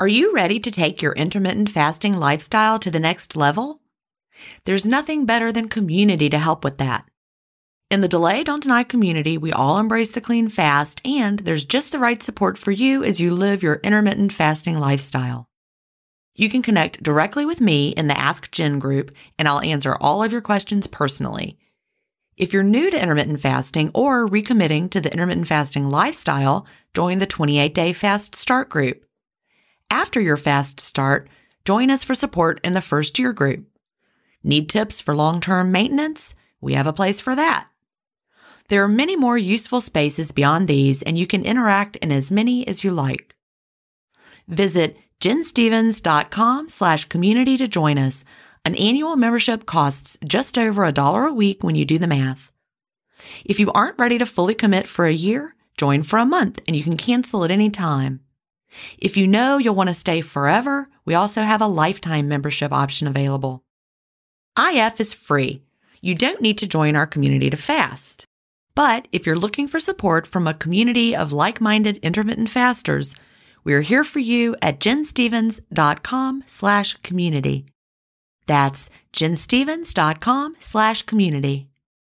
Are you ready to take your intermittent fasting lifestyle to the next level? There's nothing better than community to help with that. In the Delay Don't Deny community, we all embrace the clean fast, and there's just the right support for you as you live your intermittent fasting lifestyle. You can connect directly with me in the Ask Jen group, and I'll answer all of your questions personally. If you're new to intermittent fasting or recommitting to the intermittent fasting lifestyle, join the 28-day Fast Start group. After your fast start, join us for support in the First Year group. Need tips for long-term maintenance? We have a place for that. There are many more useful spaces beyond these, and you can interact in as many as you like. Visit jenstevens.com/community to join us. An annual membership costs just over $1 a week when you do the math. If you aren't ready to fully commit for a year, join for a month and you can cancel at any time. If you know you'll want to stay forever, we also have a lifetime membership option available. IF is free. You don't need to join our community to fast. But if you're looking for support from a community of like-minded intermittent fasters, we're here for you at jenstevens.com/community. That's jenstevens.com/community.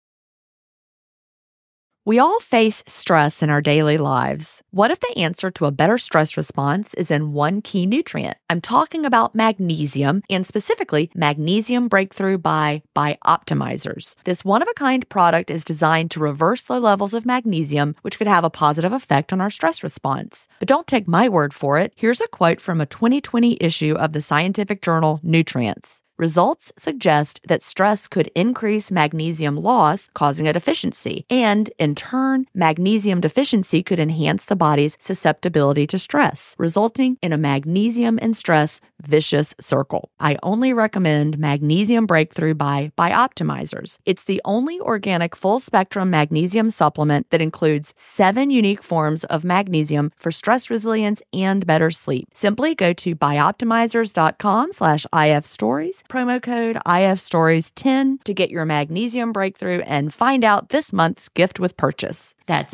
We all face stress in our daily lives. What if the answer to a better stress response is in one key nutrient? I'm talking about magnesium, and specifically Magnesium Breakthrough by Bioptimizers. This one-of-a-kind product is designed to reverse low levels of magnesium, which could have a positive effect on our stress response. But don't take my word for it. Here's a quote from a 2020 issue of the scientific journal Nutrients. Results suggest that stress could increase magnesium loss, causing a deficiency, and in turn, magnesium deficiency could enhance the body's susceptibility to stress, resulting in a magnesium and stress vicious circle. I only recommend Magnesium Breakthrough by Bioptimizers. It's the only organic full-spectrum magnesium supplement that includes 7 unique forms of magnesium for stress resilience and better sleep. Simply go to bioptimizers.com/IFstories, promo code IFstories10 to get your Magnesium Breakthrough and find out this month's gift with purchase. That's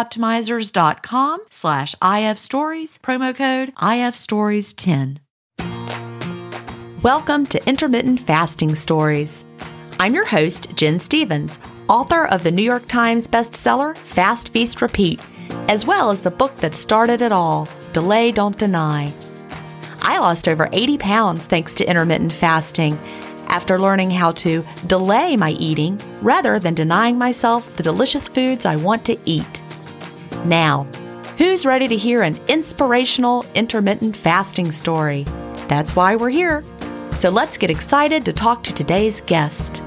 bioptimizers.com/IFstories, promo code IFstories10. Welcome to Intermittent Fasting Stories. I'm your host, Jen Stevens, author of the New York Times bestseller, Fast, Feast, Repeat, as well as the book that started it all, Delay Don't Deny. I lost over 80 pounds thanks to intermittent fasting after learning how to delay my eating rather than denying myself the delicious foods I want to eat. Now, who's ready to hear an inspirational intermittent fasting story? That's why we're here. So let's get excited to talk to today's guest.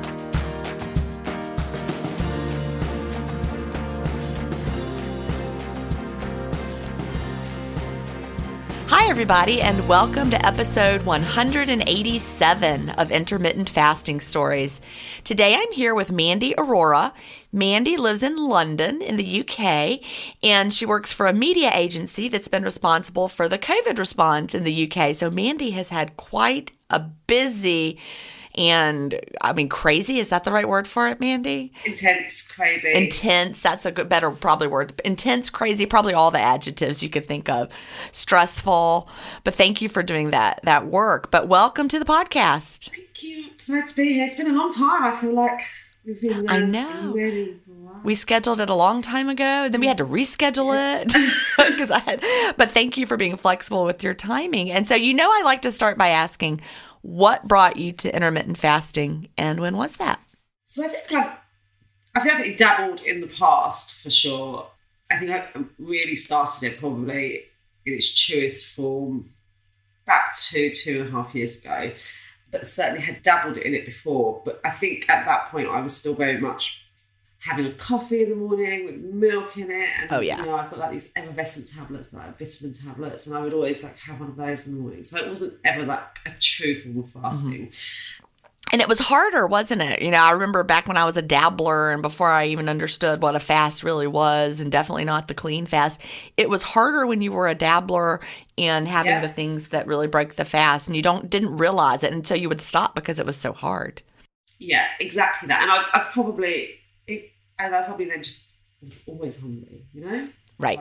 Hi, everybody, and welcome to episode 187 of Intermittent Fasting Stories. Today, I'm here with Mandy Arora. Mandy lives in London in the UK, and she works for a media agency that's been responsible for the COVID response in the UK. So Mandy has had quite a busy and, crazy. Is that the right word for it, Mandy? Intense, crazy. Intense. That's a better probably word. Intense, crazy, probably all the adjectives you could think of. Stressful. But thank you for doing that work. But welcome to the podcast. Thank you. It's nice to be here. It's been a long time. I feel like we've been I know. Really for a while. We scheduled it a long time ago, and then we had to reschedule it but thank you for being flexible with your timing. And so, I like to start by asking, what brought you to intermittent fasting, and when was that? So I think I've definitely dabbled in the past for sure. I think I really started it probably in its truest form about 2.5 years ago, but certainly had dabbled in it before. But I think at that point I was still very much having a coffee in the morning with milk in it. And, I've got like these effervescent tablets, like vitamin tablets, and I would always have one of those in the morning. So it wasn't ever like a true form of fasting. Mm-hmm. And it was harder, wasn't it? I remember back when I was a dabbler and before I even understood what a fast really was, and definitely not the clean fast, it was harder when you were a dabbler and having the things that really broke the fast, and you didn't realize it, and so you would stop because it was so hard. Yeah, exactly that. And I probably then just was always hungry, Right. Like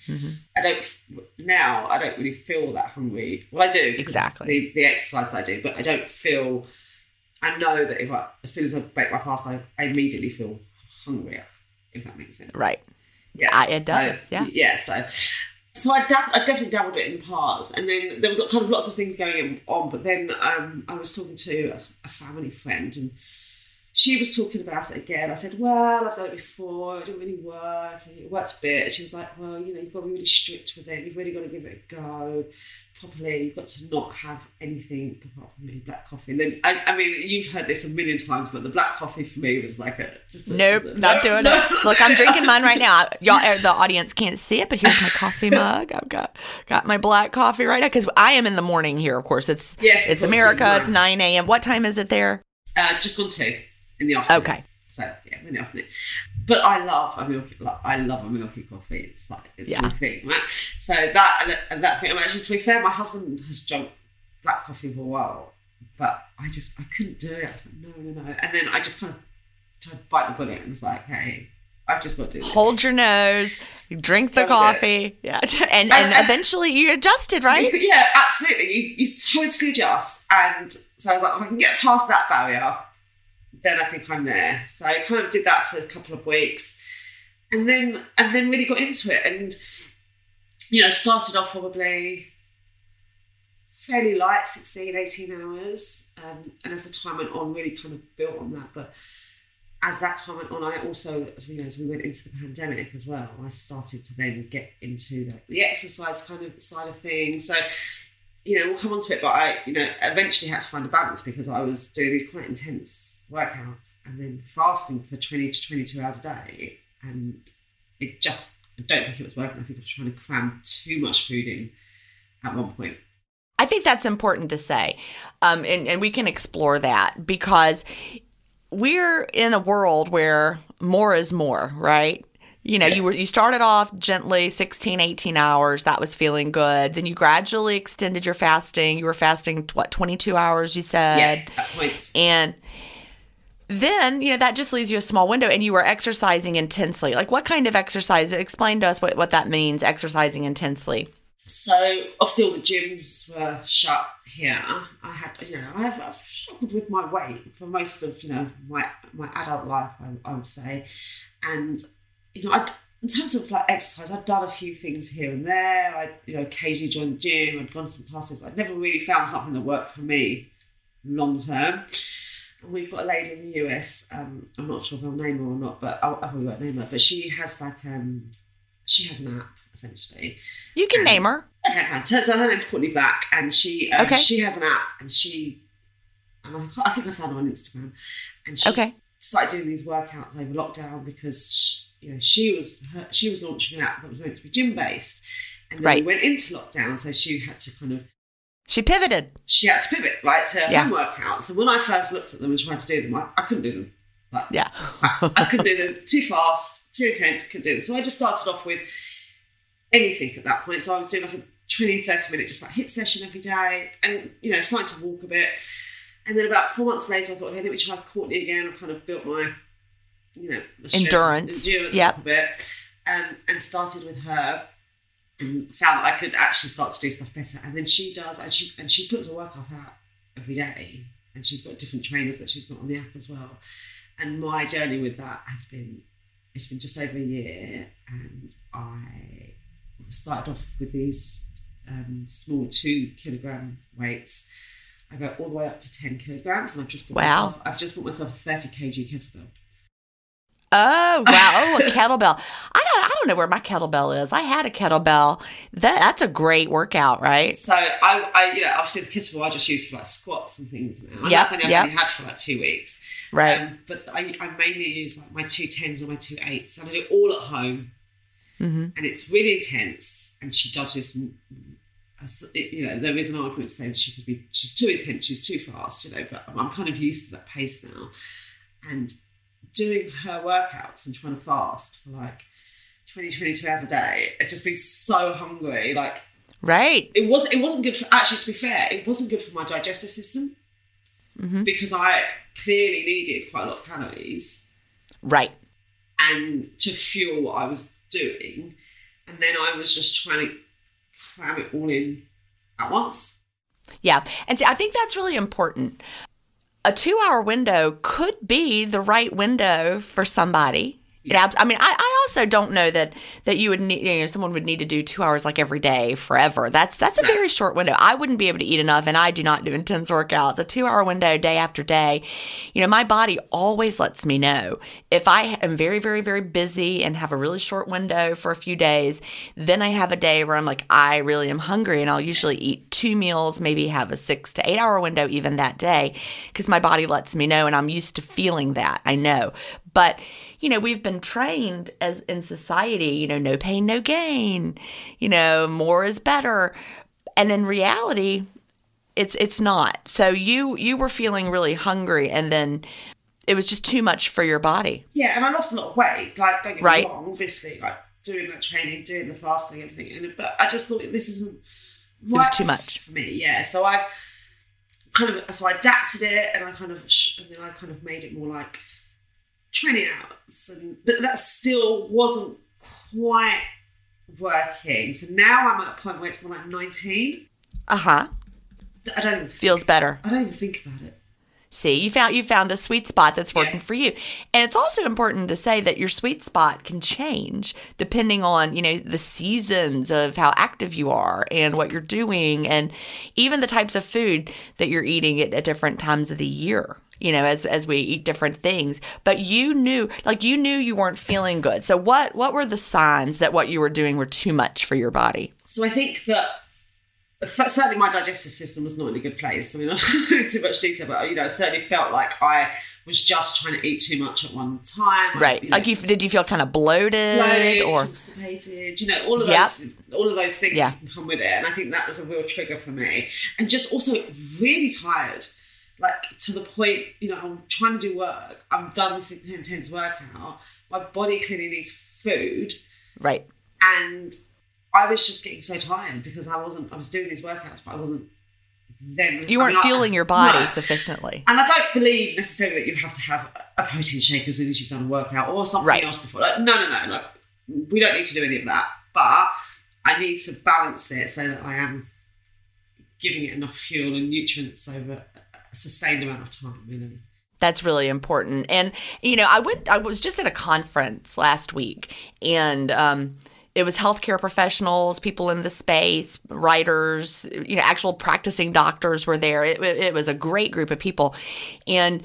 I don't really feel that hungry. Well, I do. Exactly. The exercise I do, but I don't feel, I know that as soon as I break my fast, I immediately feel hungrier, if that makes sense. Right. Yeah. It does. Yeah. Yeah. So I definitely dabbled it in the past, and then there were kind of lots of things going on. But then I was talking to a family friend, and she was talking about it again. I said, well, I've done it before. It didn't really work. It worked a bit. And she was like, well, you've got to be really strict with it. You've really got to give it a go properly. You've got to not have anything apart from maybe black coffee. And then, I mean, you've heard this a million times, but the black coffee for me was like nope, not doing it. Look, I'm drinking mine right now. Y'all, the audience can't see it, but here's my coffee mug. I've got my black coffee right now, because I am in the morning here, of course. It's America. It's 9 a.m. What time is it there? Just gone 2 in the afternoon. Okay. So yeah, in the afternoon. But I love a milky coffee. It's my thing, right? So that thing. Actually, to be fair, my husband has drunk black coffee for a while, but I couldn't do it. I was like, no. And then I just kind of tried to bite the bullet and was like, hey, I've just got to do this. Hold your nose, drink the coffee. Yeah. And eventually you adjusted, right? Yeah, absolutely. You totally adjust. And so I was like, if I can get past that barrier, then I think I'm there. So I kind of did that for a couple of weeks, and then really got into it, and started off probably fairly light, 16, 18 hours, and as the time went on, really kind of built on that. But as that time went on, I also, as we went into the pandemic as well, I started to then get into the exercise kind of side of things. So we'll come on to it, but I, eventually had to find a balance, because I was doing these quite intense workouts and then fasting for 20 to 22 hours a day. And I don't think it was working. I think I was trying to cram too much food in at one point. I think that's important to say. And we can explore that, because we're in a world where more is more, right? You started off gently, 16, 18 hours. That was feeling good. Then you gradually extended your fasting. You were fasting, 22 hours, you said? Yeah, at points. And then, that just leaves you a small window, and you were exercising intensely. Like, what kind of exercise? Explain to us what that means, exercising intensely. So, obviously, all the gyms were shut here. I've struggled with my weight for most of, my adult life, I would say. And in terms of exercise, I'd done a few things here and there. I, occasionally joined the gym. I'd gone to some classes, but I'd never really found something that worked for me long term. And we've got a lady in the US. I'm not sure if I'll name her or not, but I probably won't name her. But she has she has an app essentially. You can name her. Okay, fine. So her name's Courtney Black, and she has an app, and I think I found her on Instagram, and she started doing these workouts over lockdown, because she was launching an app that was meant to be gym based, and then we went into lockdown, so she had to she pivoted. She had to pivot to home workouts. And when I first looked at them and tried to do them, I couldn't do them. I couldn't do them. Too fast, too intense. Couldn't do them. So I just started off with anything at that point. So I was doing like a 20, 30 minute just HIIT session every day, and starting to walk a bit. And then about 4 months later, I thought, okay, let me try Courtney again. I kind of built my endurance up a bit, and started with her, and found that I could actually start to do stuff better. And then she does, and she puts a workout out every day, and she's got different trainers that she's got on the app as well. And my journey with that it's been just over a year, and I started off with these small 2 kilogram weights. I go all the way up to 10 kilograms, and I've just bought myself a 30 kg kettlebell. Oh, wow. Oh, a kettlebell. I don't know where my kettlebell is. I had a kettlebell. That's a great workout, right? So I obviously the kettlebell I just use for squats and things now. And that's only I've only had for 2 weeks. Right. But I mainly use my 2 10s or my 2 8s, and I do it all at home. Mm-hmm. And it's really intense. And she does this, there is an argument saying she's too intense, she's too fast, but I'm kind of used to that pace now. And doing her workouts and trying to fast for 20, 22 hours a day, it just been so hungry. Right. It wasn't good for, actually, to be fair, it wasn't good for my digestive system, because I clearly needed quite a lot of calories. Right. And to fuel what I was doing. And then I was just trying to cram it all in at once. Yeah. And see, I think that's really important. A 2-hour window could be the right window for somebody. I also don't know that you would need, someone would need to do 2 hours like every day forever. That's a very short window. I wouldn't be able to eat enough, and I do not do intense workouts. A 2-hour window day after day, my body always lets me know. If I am very, very, very busy and have a really short window for a few days, then I have a day where I'm like, I really am hungry, and I'll usually eat 2 meals, maybe have a 6 to 8 hour window even that day, because my body lets me know, and I'm used to feeling that. I know. But we've been trained as in society, no pain, no gain, more is better. And in reality, it's not. So you were feeling really hungry, and then it was just too much for your body. Yeah, and I lost a lot of weight. Like, don't get me wrong, obviously, like doing that training, doing the fasting, everything. But I just thought this isn't right. It was too much for me. Yeah, so I adapted it, and and then I kind of made it more like 20 hours, but that still wasn't quite working. So now I'm at a point where it's more like 19. I don't even feels better. I don't even think about it. See, you found a sweet spot that's working for you. And it's also important to say that your sweet spot can change depending on, the seasons of how active you are and what you're doing, and even the types of food that you're eating at different times of the year. As we eat different things. But you knew you weren't feeling good. So what were the signs that what you were doing were too much for your body? So I think that certainly my digestive system was not in a good place. I mean, I don't know too much detail, but I certainly felt like I was just trying to eat too much at one time. Right. Did you feel kind of bloated or constipated? All of those things that can come with it. And I think that was a real trigger for me. And just also really tired. Like, to the point, I'm trying to do work. I'm done this intense workout. My body clearly needs food. Right. And I was just getting so tired because I was doing these workouts, but I wasn't then. You weren't fueling your body sufficiently. And I don't believe necessarily that you have to have a protein shake as soon as you've done a workout or something else before. Like, no. Like, we don't need to do any of that. But I need to balance it so that I am giving it enough fuel and nutrients over a sustained amount of time, really. That's really important. And, I was just at a conference last week, and it was healthcare professionals, people in the space, writers, actual practicing doctors were there. It was a great group of people. And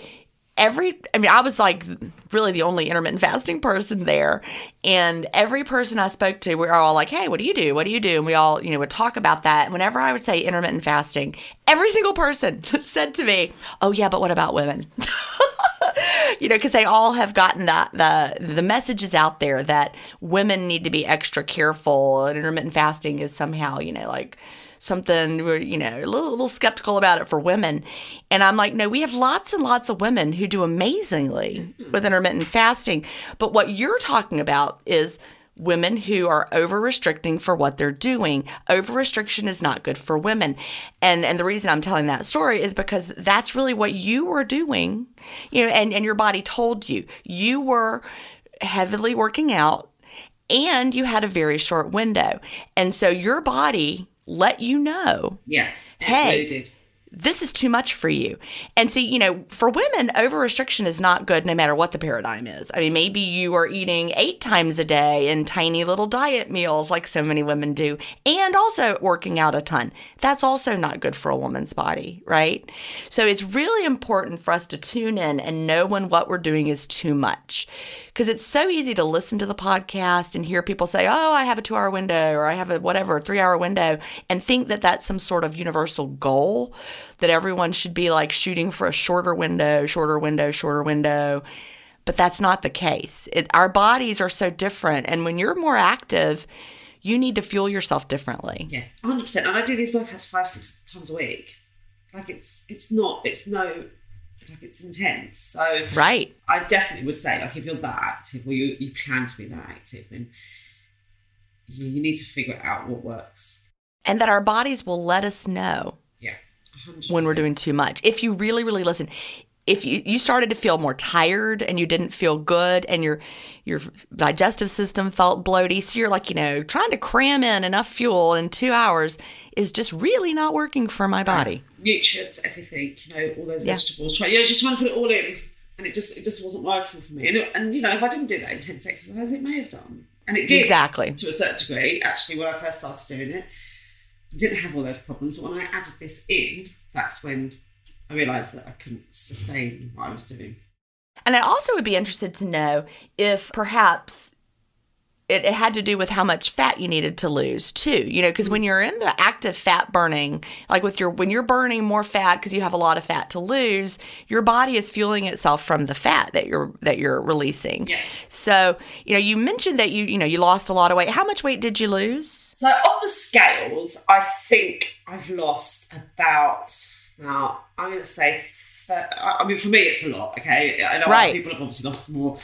I was like really the only intermittent fasting person there. And every person I spoke to, we were all like, hey, what do you do? What do you do? And we all, would talk about that. And whenever I would say intermittent fasting, every single person said to me, oh yeah, but what about women? Because they all have gotten the messages out there that women need to be extra careful, and intermittent fasting is somehow, like something we're, a little skeptical about it for women. And I'm like, no, we have lots and lots of women who do amazingly with intermittent fasting. But what you're talking about is women who are over-restricting for what they're doing. Over-restriction is not good for women. And the reason I'm telling that story is because that's really what you were doing, and your body told you. You were heavily working out, and you had a very short window. And so your body let you know, hey, really did. This is too much for you. And see, for women, over-restriction is not good no matter what the paradigm is. I mean, maybe you are eating 8 times a day in tiny little diet meals like so many women do, and also working out a ton. That's also not good for a woman's body, right? So it's really important for us to tune in and know when what we're doing is too much. Because it's so easy to listen to the podcast and hear people say, oh, I have a 2-hour window, or I have a 3-hour window, and think that that's some sort of universal goal, that everyone should be like shooting for a shorter window. But that's not the case. Our bodies are so different. And when you're more active, you need to fuel yourself differently. Yeah, 100%. And I do these workouts 5-6 times a week. Like it's intense. So right. I definitely would say, like, if you're that active, or you plan to be that active, then you need to figure out what works. And that our bodies will let us know. Yeah, 100%. When we're doing too much. If you really, really listen. if you started to feel more tired and you didn't feel good and your digestive system felt bloaty, so you're like, trying to cram in enough fuel in 2 hours is just really not working for my body. Nutrients, everything, all those vegetables. Just trying to put it all in, and it just wasn't working for me. And if I didn't do that intense exercise, it may have done, and it did exactly to a certain degree. Actually, when I first started doing it, I didn't have all those problems. But when I added this in, that's when I realised that I couldn't sustain what I was doing. And I also would be interested to know if perhaps it had to do with how much fat you needed to lose too, because when you're in the active fat burning, like when you're burning more fat because you have a lot of fat to lose, your body is fueling itself from the fat that you're releasing. Yeah. So, you mentioned that you lost a lot of weight. How much weight did you lose? So on the scales, I think I've lost about, now I'm going to say, for me it's a lot, okay? I know other people have obviously lost more.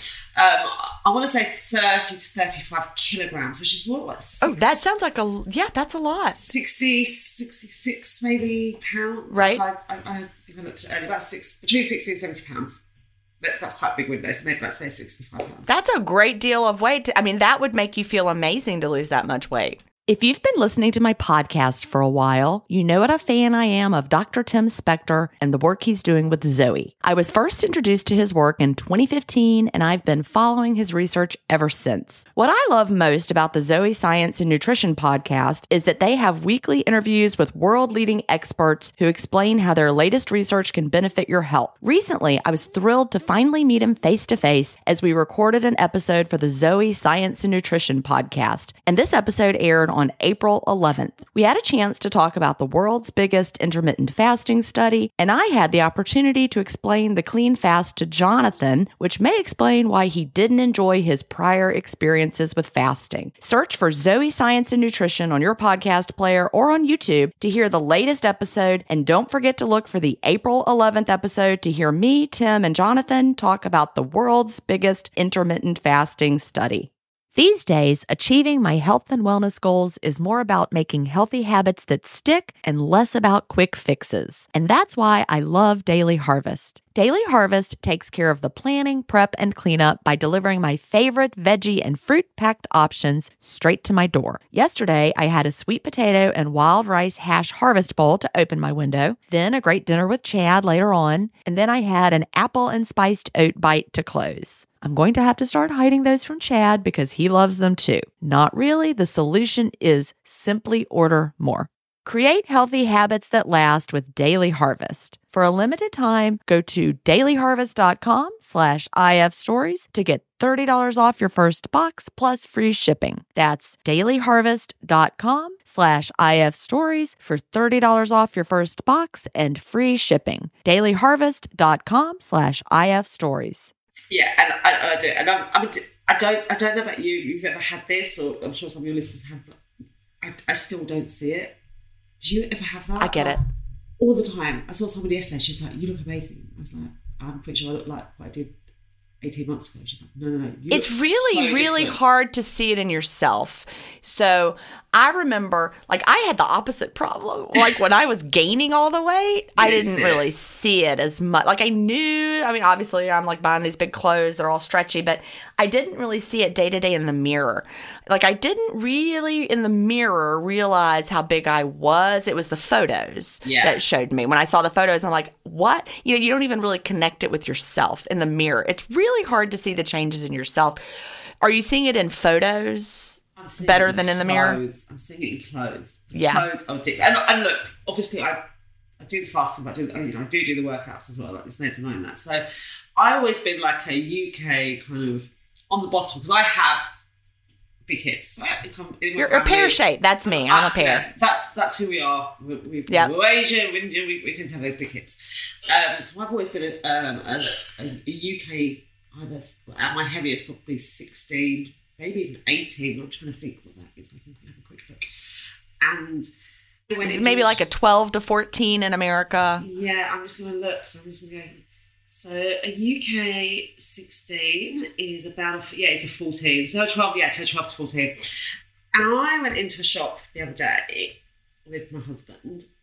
I want to say 30 to 35 kilograms, which is what, that sounds like that's a lot. 60, 66 maybe pounds. Right. I think I looked at it earlier, between 60 and 70 pounds. That's quite a big window, so maybe let's say 65 pounds. That's a great deal of weight. That would make you feel amazing to lose that much weight. If you've been listening to my podcast for a while, you know what a fan I am of Dr. Tim Spector and the work he's doing with Zoe. I was first introduced to his work in 2015, and I've been following his research ever since. What I love most about the Zoe Science and Nutrition podcast is that they have weekly interviews with world-leading experts who explain how their latest research can benefit your health. Recently, I was thrilled to finally meet him face-to-face as we recorded an episode for the Zoe Science and Nutrition podcast, and this episode aired on April 11th. We had a chance to talk about the world's biggest intermittent fasting study, and I had the opportunity to explain the clean fast to Jonathan, which may explain why he didn't enjoy his prior experiences with fasting. Search for Zoe Science and Nutrition on your podcast player or on YouTube to hear the latest episode, and don't forget to look for the April 11th episode to hear me, Tim, and Jonathan talk about the world's biggest intermittent fasting study. These days, achieving my health and wellness goals is more about making healthy habits that stick and less about quick fixes. And that's why I love Daily Harvest. Daily Harvest takes care of the planning, prep, and cleanup by delivering my favorite veggie and fruit-packed options straight to my door. Yesterday, I had a sweet potato and wild rice hash harvest bowl to open my window, then a great dinner with Chad later on, and then I had an apple and spiced oat bite to close. I'm going to have to start hiding those from Chad because he loves them too. Not really. The solution is simply order more. Create healthy habits that last with Daily Harvest. For a limited time, go to dailyharvest.com/ifstories to get $30 off your first box plus free shipping. That's dailyharvest.com/ifstories for $30 off your first box and free shipping. dailyharvest.com/ifstories. Yeah, and I do, and I don't know about you. You've ever had this, or I'm sure some of your listeners have, but I still don't see it. Do you ever have that? I get it all the time. I saw somebody yesterday. She was like, "You look amazing." I was like, "I'm pretty sure I look like what I did 18 months ago." She's like, "No. It's really hard to see it in yourself." So I remember, I had the opposite problem. When I was gaining all the weight, I didn't really see it as much. I knew, obviously I'm buying these big clothes, they're all stretchy, but I didn't really see it day to day in the mirror. I didn't really in the mirror realize how big I was. It was the photos that showed me. When I saw the photos, I'm like, what? You don't even really connect it with yourself in the mirror. It's really hard to see the changes in yourself. Are you seeing it in photos? Better than in the mirror? I'm seeing it in clothes. Clothes are different. And look, obviously I do the fasting, but I do the workouts as well. There's no denying that. So I've always been a UK kind of on the bottom because I have big hips. You're a pear shape. That's me. I'm a pear. Yeah, that's who we are. We're Asian. We tend to have those big hips. So I've always been a UK. At my heaviest, probably 16. Maybe even 18. I'm trying to think what that is. I can have a quick look. And maybe a 12 to 14 in America. Yeah, I'm just going to look. So a UK 16 is about it's a 14. So 12 to 14. And I went into a shop the other day with my husband,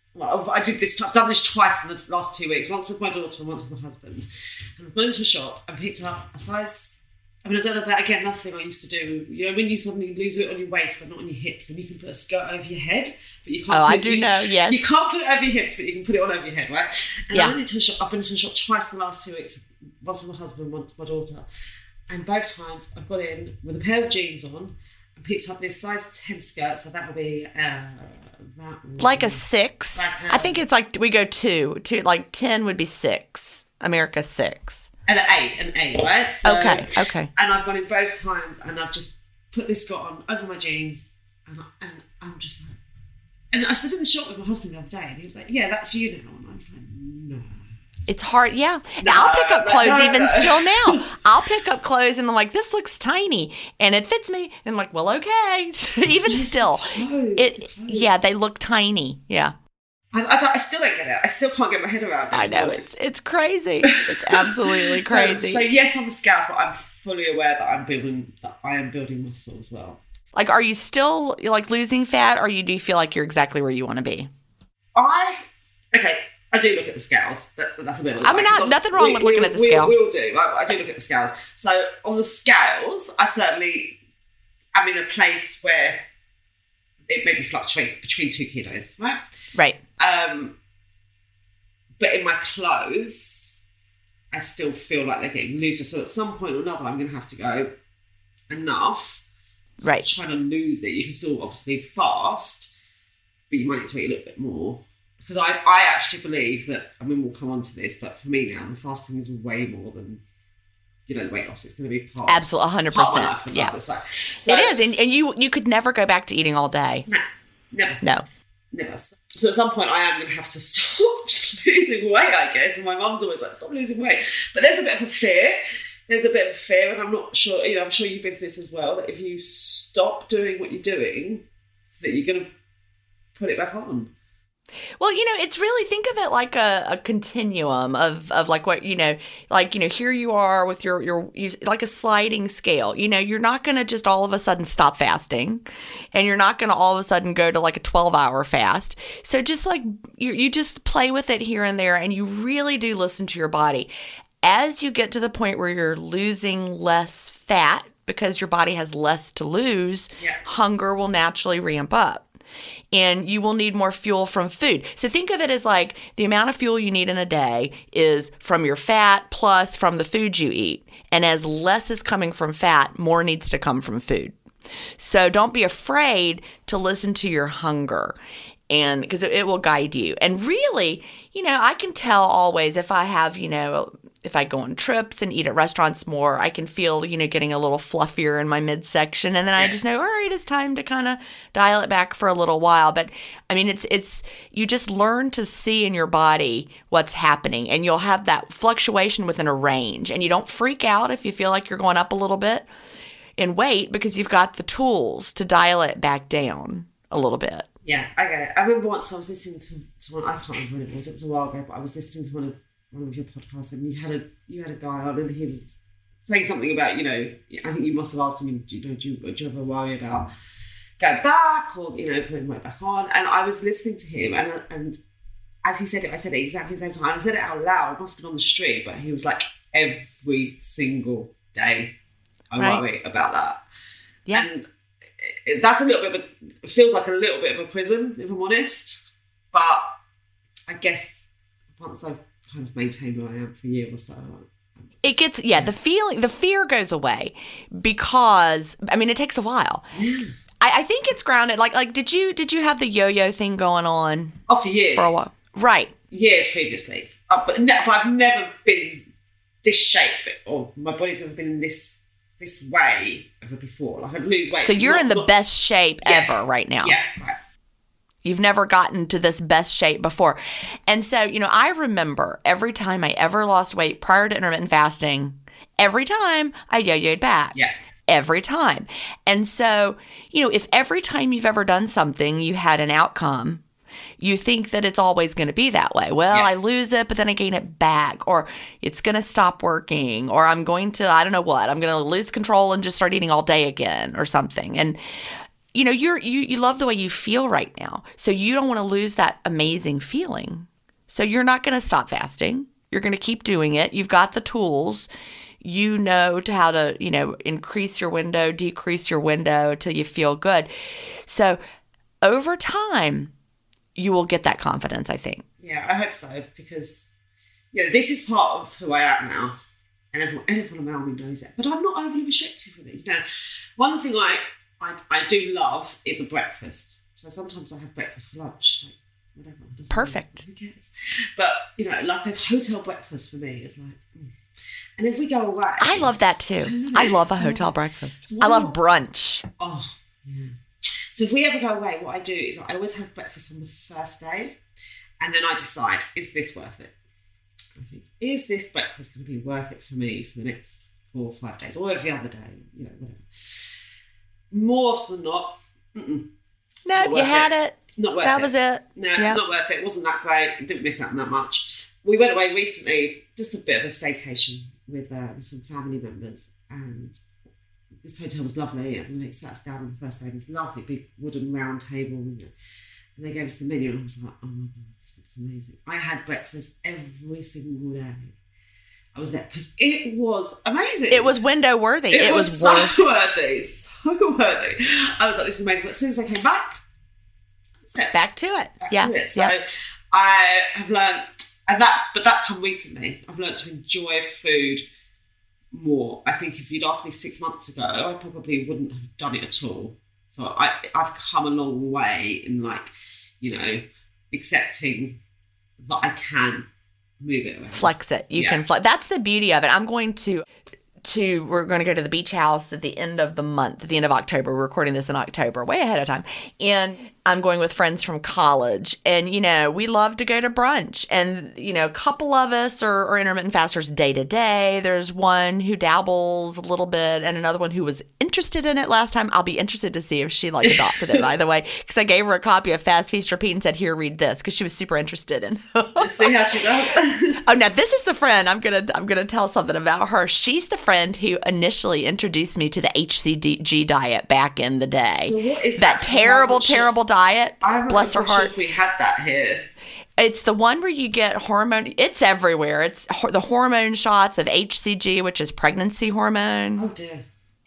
well, I've done this twice in the last 2 weeks, once with my daughter and once with my husband. And I've gone into a shop and picked up a size, I mean, I don't know about, again, another thing I used to do, you know, when you suddenly lose it on your waist but not on your hips, and you can put a skirt over your head, but you can't I do know, yes. You can't put it over your hips, but you can put it on over your head, right? And yeah. I went into a shop, I've been to a shop twice in the last 2 weeks, once with my husband and once with my daughter. And both times I've got in with a pair of jeans on and picked up this size 10 skirt, so that would be... like a 6. I think it's like we go 2, like 10 would be 6. America 6. And an 8, right? So, okay. And I've gone in both times, and I've just put this skirt on over my jeans, and I'm just like, and I stood in the shop with my husband the other day, and he was like, "Yeah, that's you now," and I was like, "No." It's hard, yeah. I'll pick up clothes still now. I'll pick up clothes and I'm like, this looks tiny, and it fits me. And I'm like, well, okay. Even still, yeah, they look tiny. Yeah. I still don't get it. I still can't get my head around it. I know, it's crazy. It's absolutely crazy. So yes, on the scales, but I'm fully aware that I am building muscle as well. Like, are you still like losing fat, or do you feel like you're exactly where you want to be? I do look at the scales. That's a bit of a lie. I mean, nothing wrong with looking at the scale. We all do. I do look at the scales. So on the scales, I certainly am in a place where it maybe fluctuates between 2 kilos, right? Right. But in my clothes, I still feel like they're getting looser. So at some point or another, I'm going to have to go enough. Right. Trying to lose it. You can still obviously fast, but you might need to eat a little bit more. Because I actually believe that, I mean, we'll come on to this, but for me now, the fasting is way more than, you know, the weight loss. It's going to be part. Absolutely, 100%. Yeah. So, it is. And you could never go back to eating all day. Never. No. Never. So at some point I am going to have to stop losing weight, I guess. And my mum's always like, stop losing weight. But there's a bit of a fear. And I'm not sure, you know, I'm sure you've been through this as well, that if you stop doing what you're doing, that you're going to put it back on. Well, you know, it's really, think of it like a continuum of like what, you know, like, you know, here you are with your like a sliding scale. You know, you're not going to just all of a sudden stop fasting, and you're not going to all of a sudden go to like a 12-hour fast. So just like you just play with it here and there, and you really do listen to your body. As you get to the point where you're losing less fat because your body has less to lose, hunger will naturally ramp up. And you will need more fuel from food. So think of it as like the amount of fuel you need in a day is from your fat plus from the food you eat. And as less is coming from fat, more needs to come from food. So don't be afraid to listen to your hunger, and because it will guide you. And really, you know, I can tell always if I have, you know, if I go on trips and eat at restaurants more, I can feel, you know, getting a little fluffier in my midsection. And then I just know, all right, it's time to kind of dial it back for a little while. But I mean, it's you just learn to see in your body what's happening, and you'll have that fluctuation within a range. And you don't freak out if you feel like you're going up a little bit in weight, because you've got the tools to dial it back down a little bit. Yeah, I get it. I remember once I was listening to one, I can't remember when it was a while ago, but I was listening to one of your podcasts, and you had a guy on, and he was saying something about, you know, I think you must have asked him, do you ever worry about going back, or, you know, putting weight back on? And I was listening to him, and as he said it, I said it exactly the same time. I said it out loud. It must have been on the street, but he was like, every single day I worry about that. Yeah. And that's a little bit of it feels like a little bit of a prison, if I'm honest. But I guess once I've kind of maintained where I am for a year or so, it gets, the fear goes away, because, I mean, it takes a while. Yeah. I think it's grounded, like did you have the yo-yo thing going on? Oh, for years. For a while. Right. Years previously. But I've never been this shape, or my body's never been in this way ever before. Like, I'd lose weight. So you're in the best shape ever right now. Yeah, right. You've never gotten to this best shape before. And so, you know, I remember every time I ever lost weight prior to intermittent fasting, every time I yo-yoed back. Yeah. Every time. And so, you know, if every time you've ever done something, you had an outcome, you think that it's always going to be that way. Well, I lose it, but then I gain it back, or it's going to stop working, or I'm going to, I don't know what, I'm going to lose control and just start eating all day again or something. And you know, you love the way you feel right now. So you don't want to lose that amazing feeling. So you're not going to stop fasting. You're going to keep doing it. You've got the tools. You know how to, you know, increase your window, decrease your window till you feel good. So over time, you will get that confidence, I think. Yeah, I hope so, because this is part of who I am now. And everyone around me knows it. But I'm not overly restrictive with it. You know, one thing I do love is a breakfast. So sometimes I have breakfast for lunch, like whatever. Perfect. Who cares? But, you know, like a hotel breakfast for me is like, And if we go away... I love that too. I love a hotel breakfast. I love brunch. Oh, yeah. So if we ever go away, what I do is I always have breakfast on the first day. And then I decide, is this worth it? I think, is this breakfast going to be worth it for me for the next 4 or 5 days, or every other day, you know, whatever. More often than not, no, you had it. Not worth it. That was it. No, not worth it. It wasn't that great. Didn't miss out on that much. We went away recently, just a bit of a staycation with some family members, and this hotel was lovely. And they sat us down on the first day. This lovely big wooden round table, and they gave us the menu, and I was like, oh my God, this looks amazing. I had breakfast every single day. I was there because it was amazing. It was window worthy. It was so worthy. So worthy. I was like, this is amazing. But as soon as I came back, back to it. To it. So I have learned, and that's come recently. I've learned to enjoy food more. I think if you'd asked me 6 months ago, I probably wouldn't have done it at all. So I've come a long way in, like, you know, accepting that I can move it around. Flex it. You can flex. That's the beauty of it. We're going to go to the beach house at the end of the month, at the end of October. We're recording this in October, way ahead of time. And I'm going with friends from college. And, you know, we love to go to brunch. And, you know, a couple of us are intermittent fasters day to day. There's one who dabbles a little bit and another one who was interested in it last time. I'll be interested to see if she adopted it, by the way, because I gave her a copy of Fast, Feast, Repeat and said, here, read this, because she was super interested in Let's see how she does. Oh, now this is the friend. I'm gonna tell something about her. She's the friend who initially introduced me to the HCG diet back in the day. So what is that terrible diet? Bless her heart. Sure if we had that here. It's the one where you get hormone. It's everywhere. It's the hormone shots of HCG, which is pregnancy hormone. Oh dear.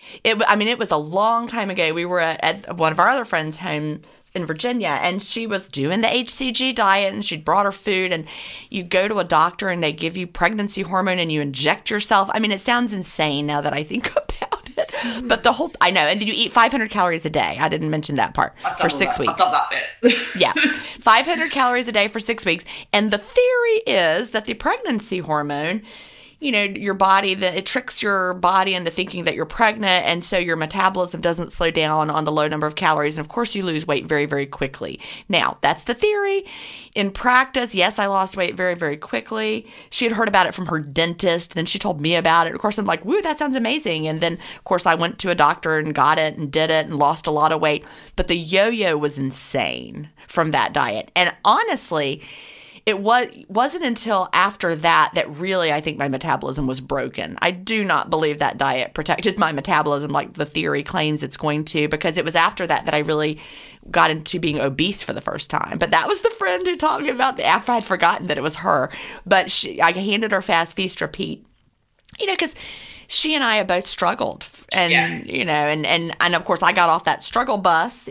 It was a long time ago. We were at one of our other friends' home in Virginia, and she was doing the HCG diet, and she'd brought her food, and you go to a doctor and they give you pregnancy hormone and you inject yourself. I mean, it sounds insane now that I think about it, but I know, and then you eat 500 calories a day. I didn't mention that part for 6 weeks. I've done that bit. Yeah, 500 calories a day for 6 weeks. And the theory is that the pregnancy hormone, you know, your body, it tricks your body into thinking that you're pregnant, and so your metabolism doesn't slow down on the low number of calories, and of course you lose weight very, very quickly. Now, that's the theory. In practice, yes, I lost weight very, very quickly. She had heard about it from her dentist, then she told me about it. Of course, I'm like, woo, that sounds amazing. And then, of course, I went to a doctor and got it and did it and lost a lot of weight. But the yo-yo was insane from that diet. And honestly, it wasn't until after that really I think my metabolism was broken. I do not believe that diet protected my metabolism like the theory claims it's going to, because it was after that I really got into being obese for the first time. But that was the friend who taught me about after I'd forgotten that it was her. But I handed her Fast, Feast, Repeat, you know, because she and I have both struggled. And, you know, and of course I got off that struggle bus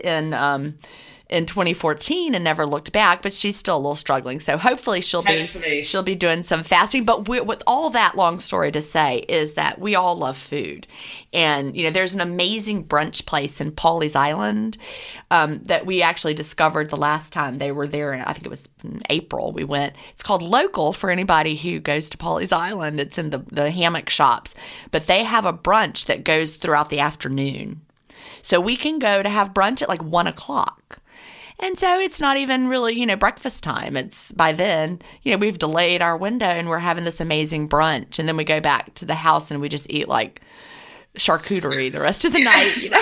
in 2014 and never looked back, but she's still a little struggling. So hopefully she'll be doing some fasting. But with all that, long story to say is that we all love food. And, you know, there's an amazing brunch place in Pawleys Island that we actually discovered the last time they were there. I think it was in April we went. It's called Local for anybody who goes to Pawleys Island. It's in the hammock shops. But they have a brunch that goes throughout the afternoon. So we can go to have brunch at like 1 o'clock. And so it's not even really, you know, breakfast time. It's by then, you know, we've delayed our window and we're having this amazing brunch. And then we go back to the house and we just eat like charcuterie the rest of the night. You know?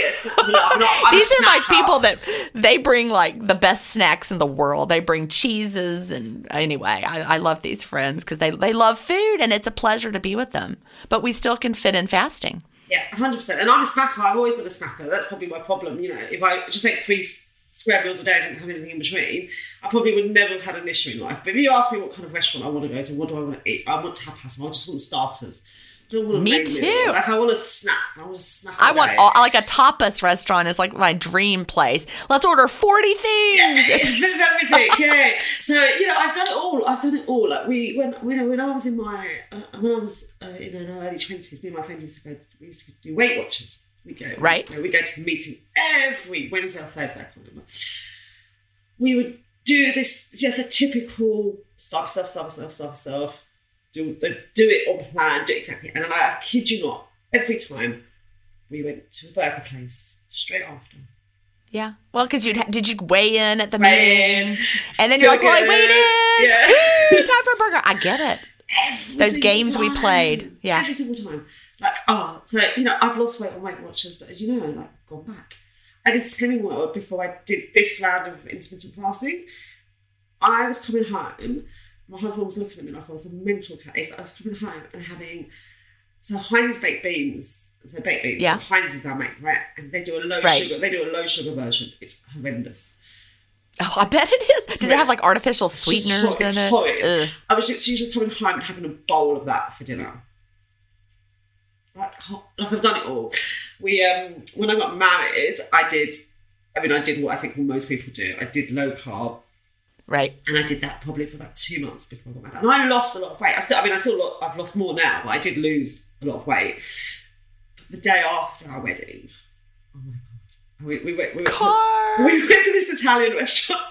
These are like people that they bring like the best snacks in the world. They bring cheeses. And anyway, I love these friends because they love food and it's a pleasure to be with them. But we still can fit in fasting. Yeah, 100%. And I'm a snacker. I've always been a snacker. That's probably my problem. You know, if I just ate 3 square meals a day and didn't have anything in between, I probably would never have had an issue in life. But if you ask me what kind of restaurant I want to go to, what do I want to eat? I want tapas. I just want starters. I don't want a Me main too. meal. Like, I want to snack. I want to snack. I want like a tapas restaurant is like my dream place. Let's order 40 things. Yeah, everything. Yeah. So I've done it all. Like when I was in my in our early 20s, me and my friend we used to do Weight Watchers. We go we go to the meeting every Wednesday or Thursday. I can't remember. We would do this just a typical stuff. Do it on plan, do it exactly. And I kid you not, every time we went to a burger place straight after. Yeah. Well, because did you weigh in at the meeting? And then you're like, well, I weighed in. Yeah. Ooh, time for a burger. I get it. Those games we played. Yeah. Every single time. Like, so, I've lost weight on Weight Watchers, but as you know, I've gone back. I did Slimming World before I did this round of intermittent fasting. I was coming home. My husband was looking at me like I was a mental case. I was coming home and having Heinz baked beans. So baked beans. Yeah. Heinz is our mate, right? And they do a low sugar. They do a low sugar version. It's horrendous. Oh, I bet it is. Does it have like artificial sweeteners in it? Horrid. I was just usually coming home and having a bowl of that for dinner. Like I've done it all. We when I got married, I did what I think most people do. I did low carb. Right. And I did that probably for about 2 months before I got married. And I lost a lot of weight. I've lost more now, but I did lose a lot of weight. But the day after our wedding, oh my God. We went to this Italian restaurant.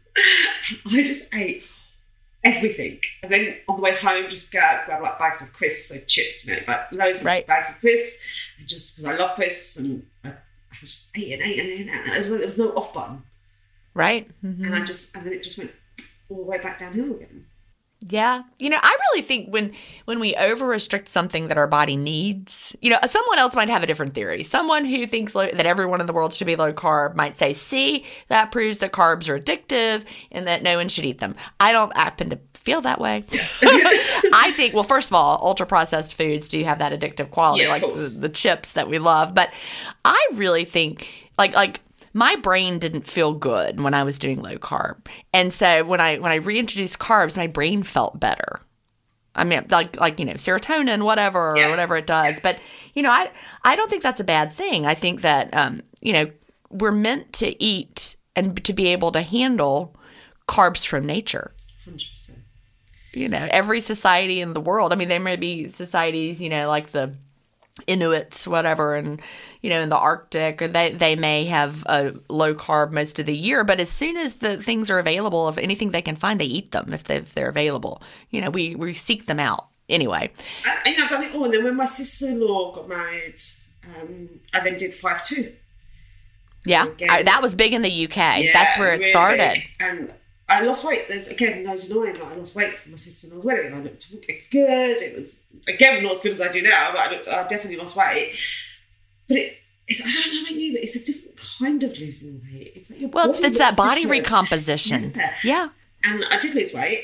I just ate everything. And then on the way home, just grab like bags of crisps, so chips, like loads of bags of crisps. And just because I love crisps, and I just ate and ate and ate. And it was like there was no off button. Right. Mm-hmm. And then it just went all the way back downhill again. Yeah. I really think when we over-restrict something that our body needs, someone else might have a different theory. Someone who thinks that everyone in the world should be low carb might say, see, that proves that carbs are addictive and that no one should eat them. I don't happen to feel that way. I think, well, first of all, ultra-processed foods do have that addictive quality, like the chips that we love. But I really think, like my brain didn't feel good when I was doing low carb. And so when I reintroduced carbs, my brain felt better. I mean, like serotonin, whatever it does. But, I don't think that's a bad thing. I think that, we're meant to eat and to be able to handle carbs from nature. 100%. Every society in the world. I mean, there may be societies, like the Inuits, whatever, and in the Arctic, or they may have a low carb most of the year, but as soon as the things are available, of anything they can find, they eat them if they're available. We seek them out anyway. I've done it all. And then when my sister-in-law got married, I then did 5-2. Yeah, that was big in the UK. Yeah, that's where it started. Big. And I lost weight. There's again no denying that I lost weight for my sister-in-law's wedding. I looked good. It was again not as good as I do now, but I definitely lost weight. But it's I don't know about you, but it's a different kind of losing weight. It's like your body it's that body recomposition. Yeah. And I did lose weight,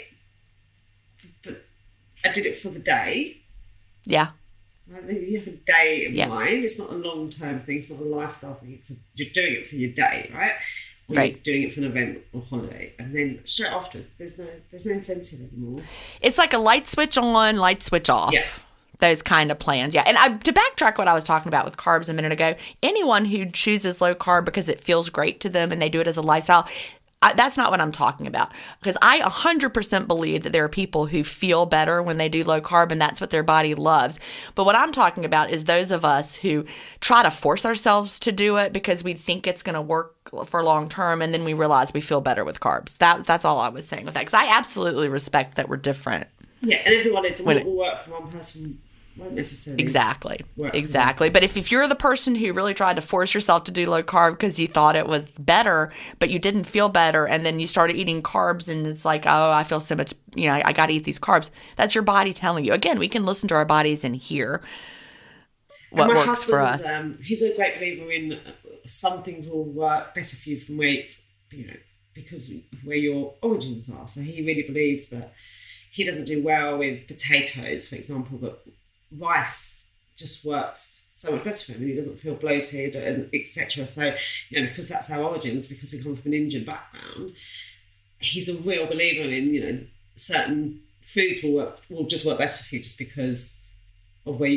but I did it for the day. Yeah. You have a day in mind. It's not a long-term thing. It's not a lifestyle thing. You're doing it for your day, right? Or you're doing it for an event or holiday, and then straight afterwards, there's no incentive anymore. It's like a light switch on, light switch off. Yeah. Those kind of plans. Yeah. And to backtrack what I was talking about with carbs a minute ago, anyone who chooses low carb because it feels great to them and they do it as a lifestyle, that's not what I'm talking about. Because I 100% believe that there are people who feel better when they do low carb and that's what their body loves. But what I'm talking about is those of us who try to force ourselves to do it because we think it's going to work for long term, and then we realize we feel better with carbs. That's all I was saying with that. Because I absolutely respect that we're different. Yeah, and everyone, it's what will work for one person won't necessarily exactly. But if you're the person who really tried to force yourself to do low carb because you thought it was better, but you didn't feel better, and then you started eating carbs, and it's like, oh, I feel so much, I got to eat these carbs. That's your body telling you. Again, we can listen to our bodies and hear what works for us. He's a great believer in some things will work better for you from where, because of where your origins are. So he really believes that he doesn't do well with potatoes, for example, but rice just works so much better for him, and he doesn't feel bloated and etc. So, because that's our origins, because we come from an Indian background, he's a real believer in, certain foods will just work better for you just because of where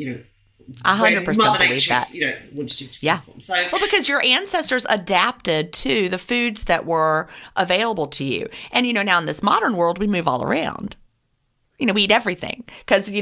100% believe that. Wanted you to come from. So, because your ancestors adapted to the foods that were available to you. And, now in this modern world, we move all around. We eat everything because,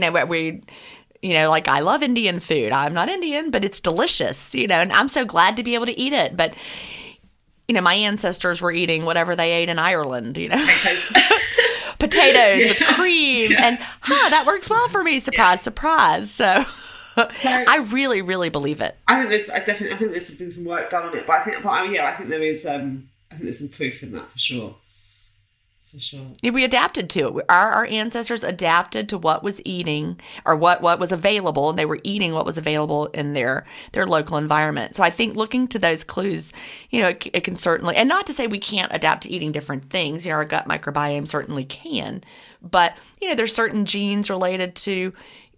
like I love Indian food. I'm not Indian, but it's delicious, and I'm so glad to be able to eat it. But, my ancestors were eating whatever they ate in Ireland, Potatoes. Potatoes with cream. And, that works well for me. Surprise, surprise. So I really, really believe it. I think there's been some work done on it, but I think there is, there's some proof in that for sure. For sure. We adapted to it. Our ancestors adapted to what was eating or what was available, and they were eating what was available in their local environment. So I think looking to those clues, it can certainly, and not to say we can't adapt to eating different things. Our gut microbiome certainly can, but there's certain genes related to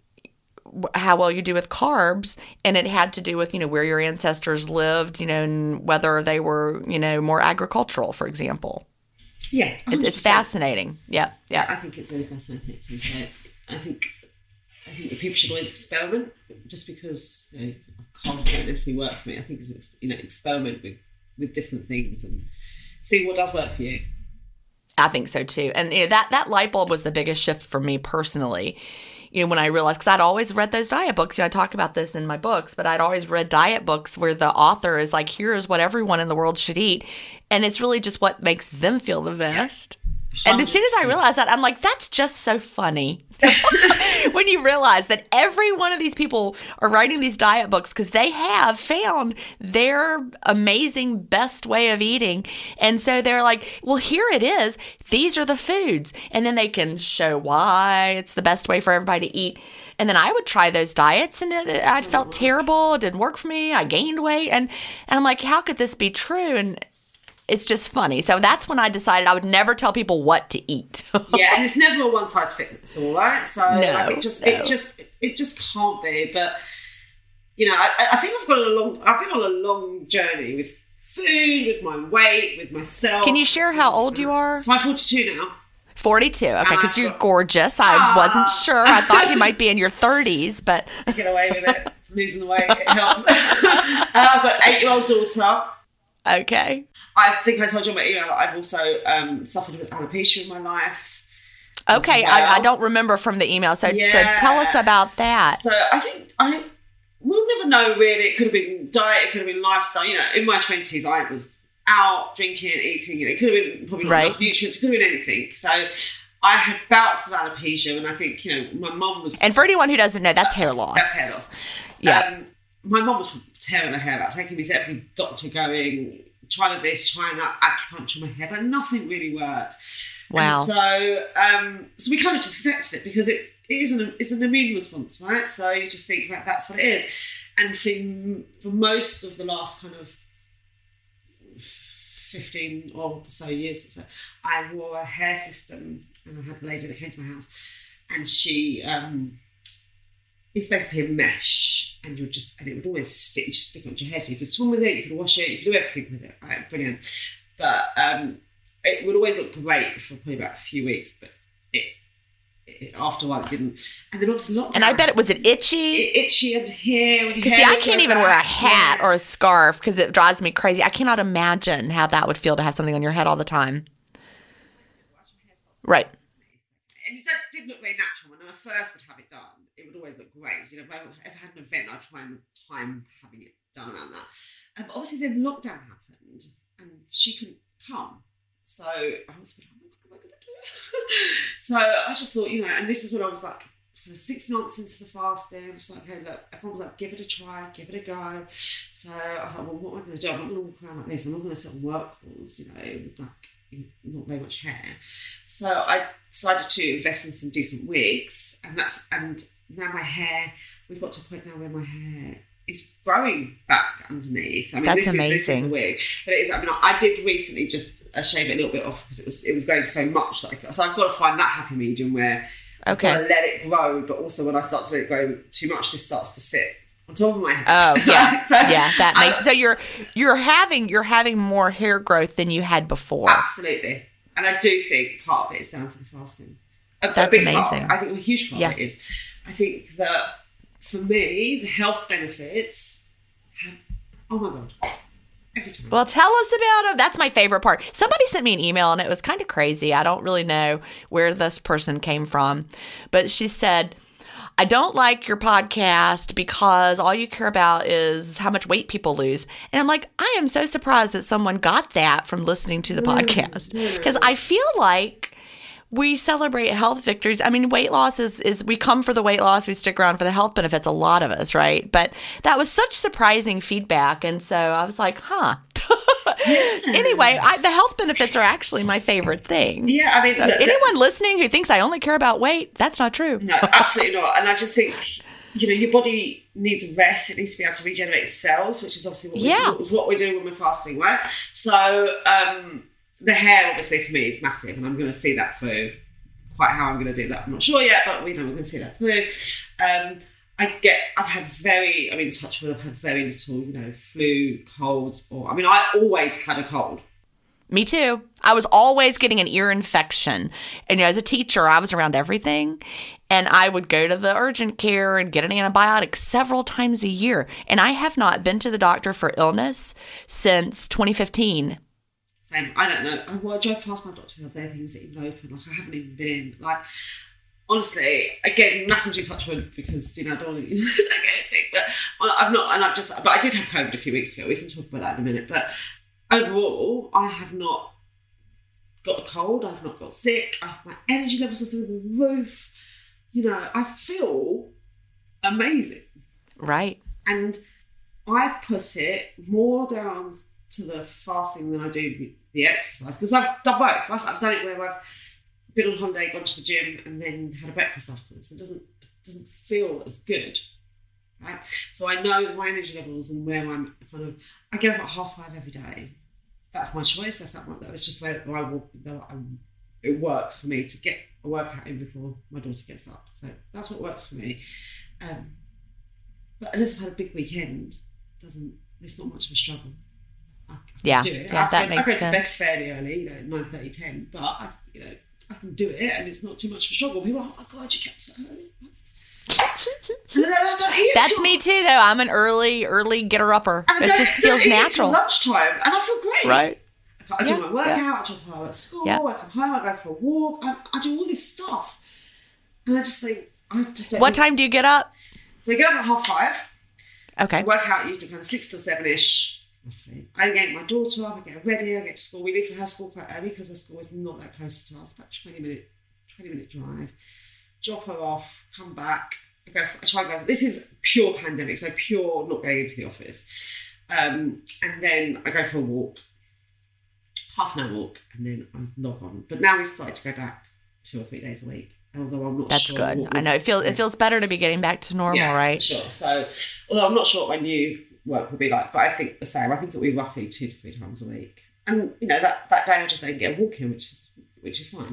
how well you do with carbs, and it had to do with where your ancestors lived, and whether they were more agricultural, for example. Yeah, it's fascinating. Yeah. I think it's really fascinating. So I think that people should always experiment, just because carbs don't necessarily work for me. I think it's experiment with different things and see what does work for you. I think so too, and that light bulb was the biggest shift for me personally. When I realized, because I'd always read those diet books. I talk about this in my books, but I'd always read diet books where the author is like, here's what everyone in the world should eat. And it's really just what makes them feel the best. 100%. And as soon as I realized that, I'm like, that's just so funny. When you realize that every one of these people are writing these diet books because they have found their amazing best way of eating. And so they're like, well, here it is. These are the foods. And then they can show why it's the best way for everybody to eat. And then I would try those diets and I felt terrible. It didn't work for me. I gained weight. And I'm like, how could this be true? And it's just funny. So that's when I decided I would never tell people what to eat. Yeah, and it's never a one size fits all, right? So it just can't be. But I think I've been on a long journey with food, with my weight, with myself. Can you share how old you are? So I'm 42 now. 42. Okay, because you're gorgeous. I wasn't sure. I thought you might be in your 30s, but I get away with it. Losing the weight, it helps. But 8-year-old daughter. Okay. I think I told you in my email that I've also suffered with alopecia in my life. Okay, well. I don't remember from the email, so tell us about that. So I think we'll never know really. It could have been diet, it could have been lifestyle. In my 20s, I was out drinking, eating. It could have been probably not enough nutrients. It could have been anything. So I had bouts of alopecia, and I think my mum was. And for anyone who doesn't know, that's hair loss. That's hair loss. Yeah. My mum was tearing her hair out, taking me to every doctor, going, trying this, trying that, acupuncture on my head, but nothing really worked. Wow. And so we kind of just accepted it because it's an immune response, right? So you just think about that's what it is. And for most of the last kind of 15 or so years or so, I wore a hair system, and I had a lady that came to my house, and she it's basically a mesh, and it would always stick onto your hair, so you could swim with it, you could wash it, you could do everything with it, right? Brilliant. But it would always look great for probably about a few weeks, but it after a while it didn't. And then obviously lockdown. And I bet was it itchy? Itchy and hair. Because I can't even wear a hat or a scarf because it drives me crazy. I cannot imagine how that would feel to have something on your head all the time. Right. And it did look very natural. When I first would have it done, it would always look great. So, if I ever had an event, I'd try and time having it done around that. But obviously then lockdown happened and she couldn't come. So I was like, oh my God, what am I going to do? So I just thought, and this is when I was like, kind of 6 months into the fasting. I was like, hey, look, everyone was like, give it a try, give it a go. So I was like, well, what am I going to do? I'm not going to walk around like this. I'm not going to sit on work calls, with like not very much hair. So I decided to invest in some decent wigs, and now my hair, we've got to a point now where my hair is growing back underneath. I mean, that's amazing. This is a wig, but it is. I mean, I did recently just shave it a little bit off because it was going so much. So I've got to find that happy medium where Okay. I've got to let it grow, but also when I start to let it grow too much, this starts to sit on top of my head. Oh yeah, So, yeah. That makes so you're having more hair growth than you had before. Absolutely, and I do think part of it is down to the fasting. That's amazing. I think a huge part of it is. I think that for me, the health benefits have. Oh my god. Every time. Well, tell us about them. That's my favorite part. Somebody sent me an email and it was kind of crazy. I don't really know where this person came from, but she said, I don't like your podcast because all you care about is how much weight people lose. And I'm like, I am so surprised that someone got that from listening to the podcast, because I feel like we celebrate health victories. I mean, weight loss is we come for the weight loss. We stick around for the health benefits, a lot of us, right? But that was such surprising feedback. And so I was like, huh. Anyway, the health benefits are actually my favorite thing. Yeah, I mean, so anyone listening who thinks I only care about weight, that's not true. No, absolutely not. And I just think, your body needs rest. It needs to be able to regenerate cells, which is obviously what we do when we're fasting, right? So, the hair, obviously, for me, is massive, and I'm going to see that through. Quite how I'm going to do that, I'm not sure yet, but we know we're going to see that through. I've had touch wood, I've had very little, flu, colds, I always had a cold. Me too. I was always getting an ear infection. And as a teacher, I was around everything. And I would go to the urgent care and get an antibiotic several times a year. And I have not been to the doctor for illness since 2015. Same. I don't know. I drove past my doctor the other day, things that even open. I haven't even been in. Honestly, again, massively touch wood because, I don't want to get sick. But I've not, but I did have COVID a few weeks ago. We can talk about that in a minute. But overall, I have not got a cold. I've not got sick. My energy levels are through the roof. I feel amazing. Right. And I put it more down to the fasting than I do the exercise, because I've done both. I've done it where I've been on holiday, gone to the gym, and then had a breakfast afterwards. It doesn't feel as good, right? So I know that my energy levels and where I'm I get up at 5:30 every day. That's my choice. That's not that. It's just where it works for me to get a workout in before my daughter gets up. So that's what works for me. But unless I've had a big weekend, it's not much of a struggle. I can do it. That makes sense. I go to bed fairly early, 9:30, 10, but I can do it, and it's not too much of a struggle. People are, oh my god, you kept so early. That's me too, though. I'm an early getter-upper. It just feels natural. Lunchtime, and I feel great. Right. I do my workout. I jump home at school. I come home. I go for a walk. I do all this stuff, and I just think don't. What time do you get up? So I get up at 5:30. Okay. I work out usually kind of 6 till 7ish. I get my daughter up. I get her ready. I get to school. We leave for her school quite early because her school is not that close to us. About 20-minute drive. Drop her off. Come back. I try and go. This is pure pandemic, so pure not going into the office. And then I go for a walk. Half an hour walk, and then I log on. But now we've started to go back 2 or 3 days a week. Although I'm not sure. That's good. I know it feels better to be getting back to normal, right? Sure. So, although I'm not sure what my new work will be like, but I think the same. I think it'll be roughly 2 to 3 times a week. And that day I just don't get a walk in, which is fine.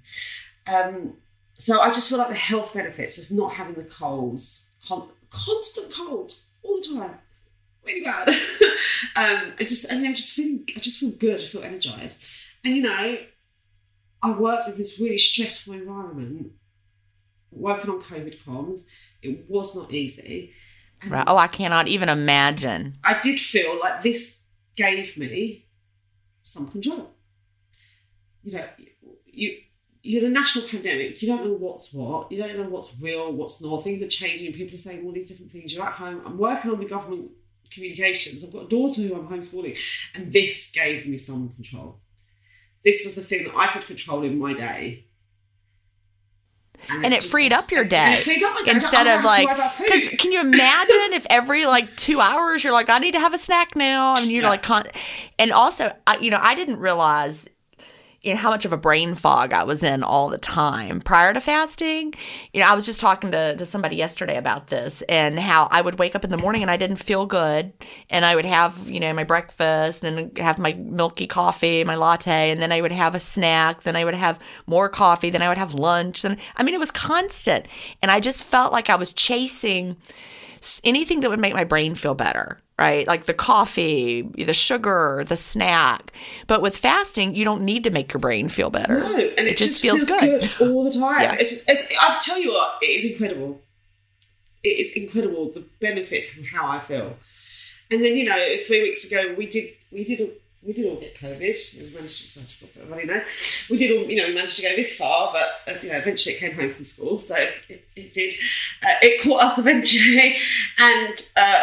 So I just feel like the health benefits, just not having the colds, constant colds all the time. Really bad. I just feel good. I feel energized. And I worked in this really stressful environment, working on COVID comms. It was not easy. And right. Oh, I cannot even imagine. I did feel like this gave me some control. You're in a national pandemic. You don't know what's what. You don't know what's real, what's not. Things are changing. People are saying all these different things. You're at home. I'm working on the government communications. I've got a daughter who I'm homeschooling, and this gave me some control. This was the thing that I could control in my day. And it freed up your day. And it frees up my day. Instead of because can you imagine if every 2 hours you're like, I need to have a snack now, and you're and also I didn't realize how much of a brain fog I was in all the time prior to fasting. I was just talking to somebody yesterday about this and how I would wake up in the morning and I didn't feel good. And I would have, my breakfast, then have my milky coffee, my latte, and then I would have a snack. Then I would have more coffee. Then I would have lunch. And it was constant. And I just felt like I was chasing anything that would make my brain feel better. Right? Like the coffee, the sugar, the snack. But with fasting, you don't need to make your brain feel better. No, and it just feels good all the time. Yeah. I'll tell you what, it is incredible. It is incredible, the benefits and how I feel. And then, 3 weeks ago, we did all get COVID. We managed to stop everybody now. We did all, we managed to go this far, but eventually it came home from school, so it did. It caught us eventually, and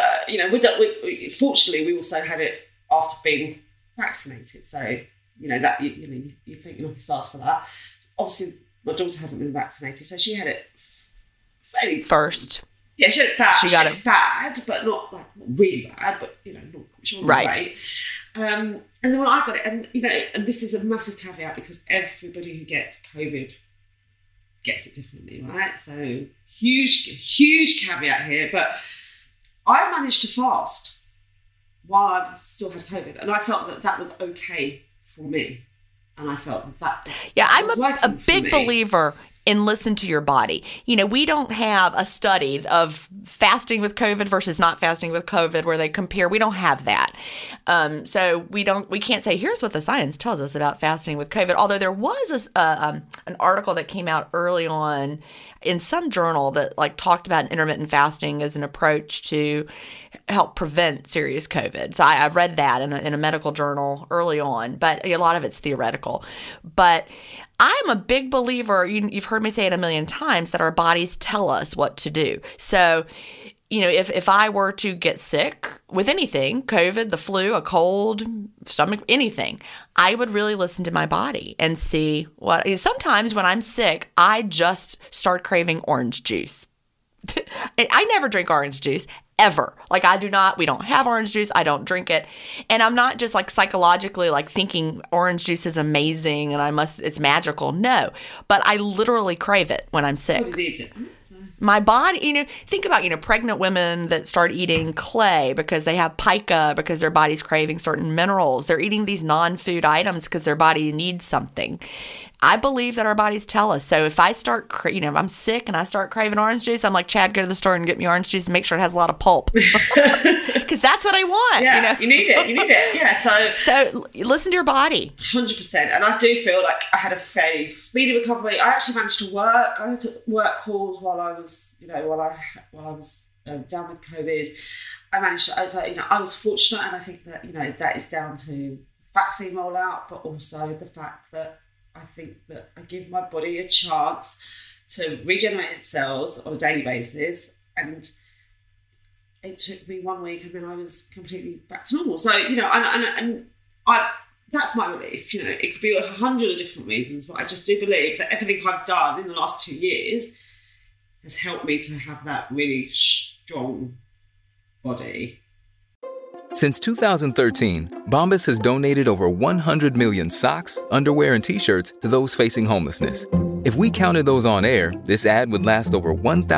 fortunately we also had it after being vaccinated. So that you think you're starts for that. Obviously, my daughter hasn't been vaccinated, so she had it fairly first. Yeah, she had it bad. She got it bad, but not really bad. But she wasn't great. And then when I got it, and this is a massive caveat because everybody who gets COVID gets it differently, right? So huge caveat here. But I managed to fast while I still had COVID, and I felt that was okay for me, and I felt that. Yeah, I'm a big believer in listen to your body. We don't have a study of fasting with COVID versus not fasting with COVID where they compare. We don't have that. So we can't say, here's what the science tells us about fasting with COVID. Although there was an article that came out early on in some journal that talked about intermittent fasting as an approach to help prevent serious COVID. So I've read that in a medical journal early on, but a lot of it's theoretical. But I'm a big believer, you've heard me say it a million times, that our bodies tell us what to do. So, if I were to get sick with anything, COVID, the flu, a cold, stomach, anything, I would really listen to my body and see what. Sometimes when I'm sick, I just start craving orange juice. I never drink orange juice. Ever. We don't have orange juice. I don't drink it. And I'm not just psychologically thinking orange juice is amazing and it's magical. No. But I literally crave it when I'm sick. What needs it? My body, think about, pregnant women that start eating clay because they have pica because their body's craving certain minerals. They're eating these non-food items because their body needs something. I believe that our bodies tell us. So if I start, if I'm sick and I start craving orange juice, I'm like, Chad, go to the store and get me orange juice and make sure it has a lot of pulp. Because that's what I want. Yeah, you need it. Yeah, so listen to your body. 100%. And I do feel like I had a fairly speedy recovery. I actually managed to work. I had to work calls while I was, while I was down with COVID. I was fortunate, and I think that, that is down to vaccine rollout, but also the fact that I think that I give my body a chance to regenerate its cells on a daily basis, and it took me 1 week, and then I was completely back to normal. So that's my belief. It could be 100 different reasons, but I just do believe that everything I've done in the last 2 years has helped me to have that really strong body. Since 2013, Bombas has donated over 100 million socks, underwear, and T-shirts to those facing homelessness. If we counted those on air, this ad would last over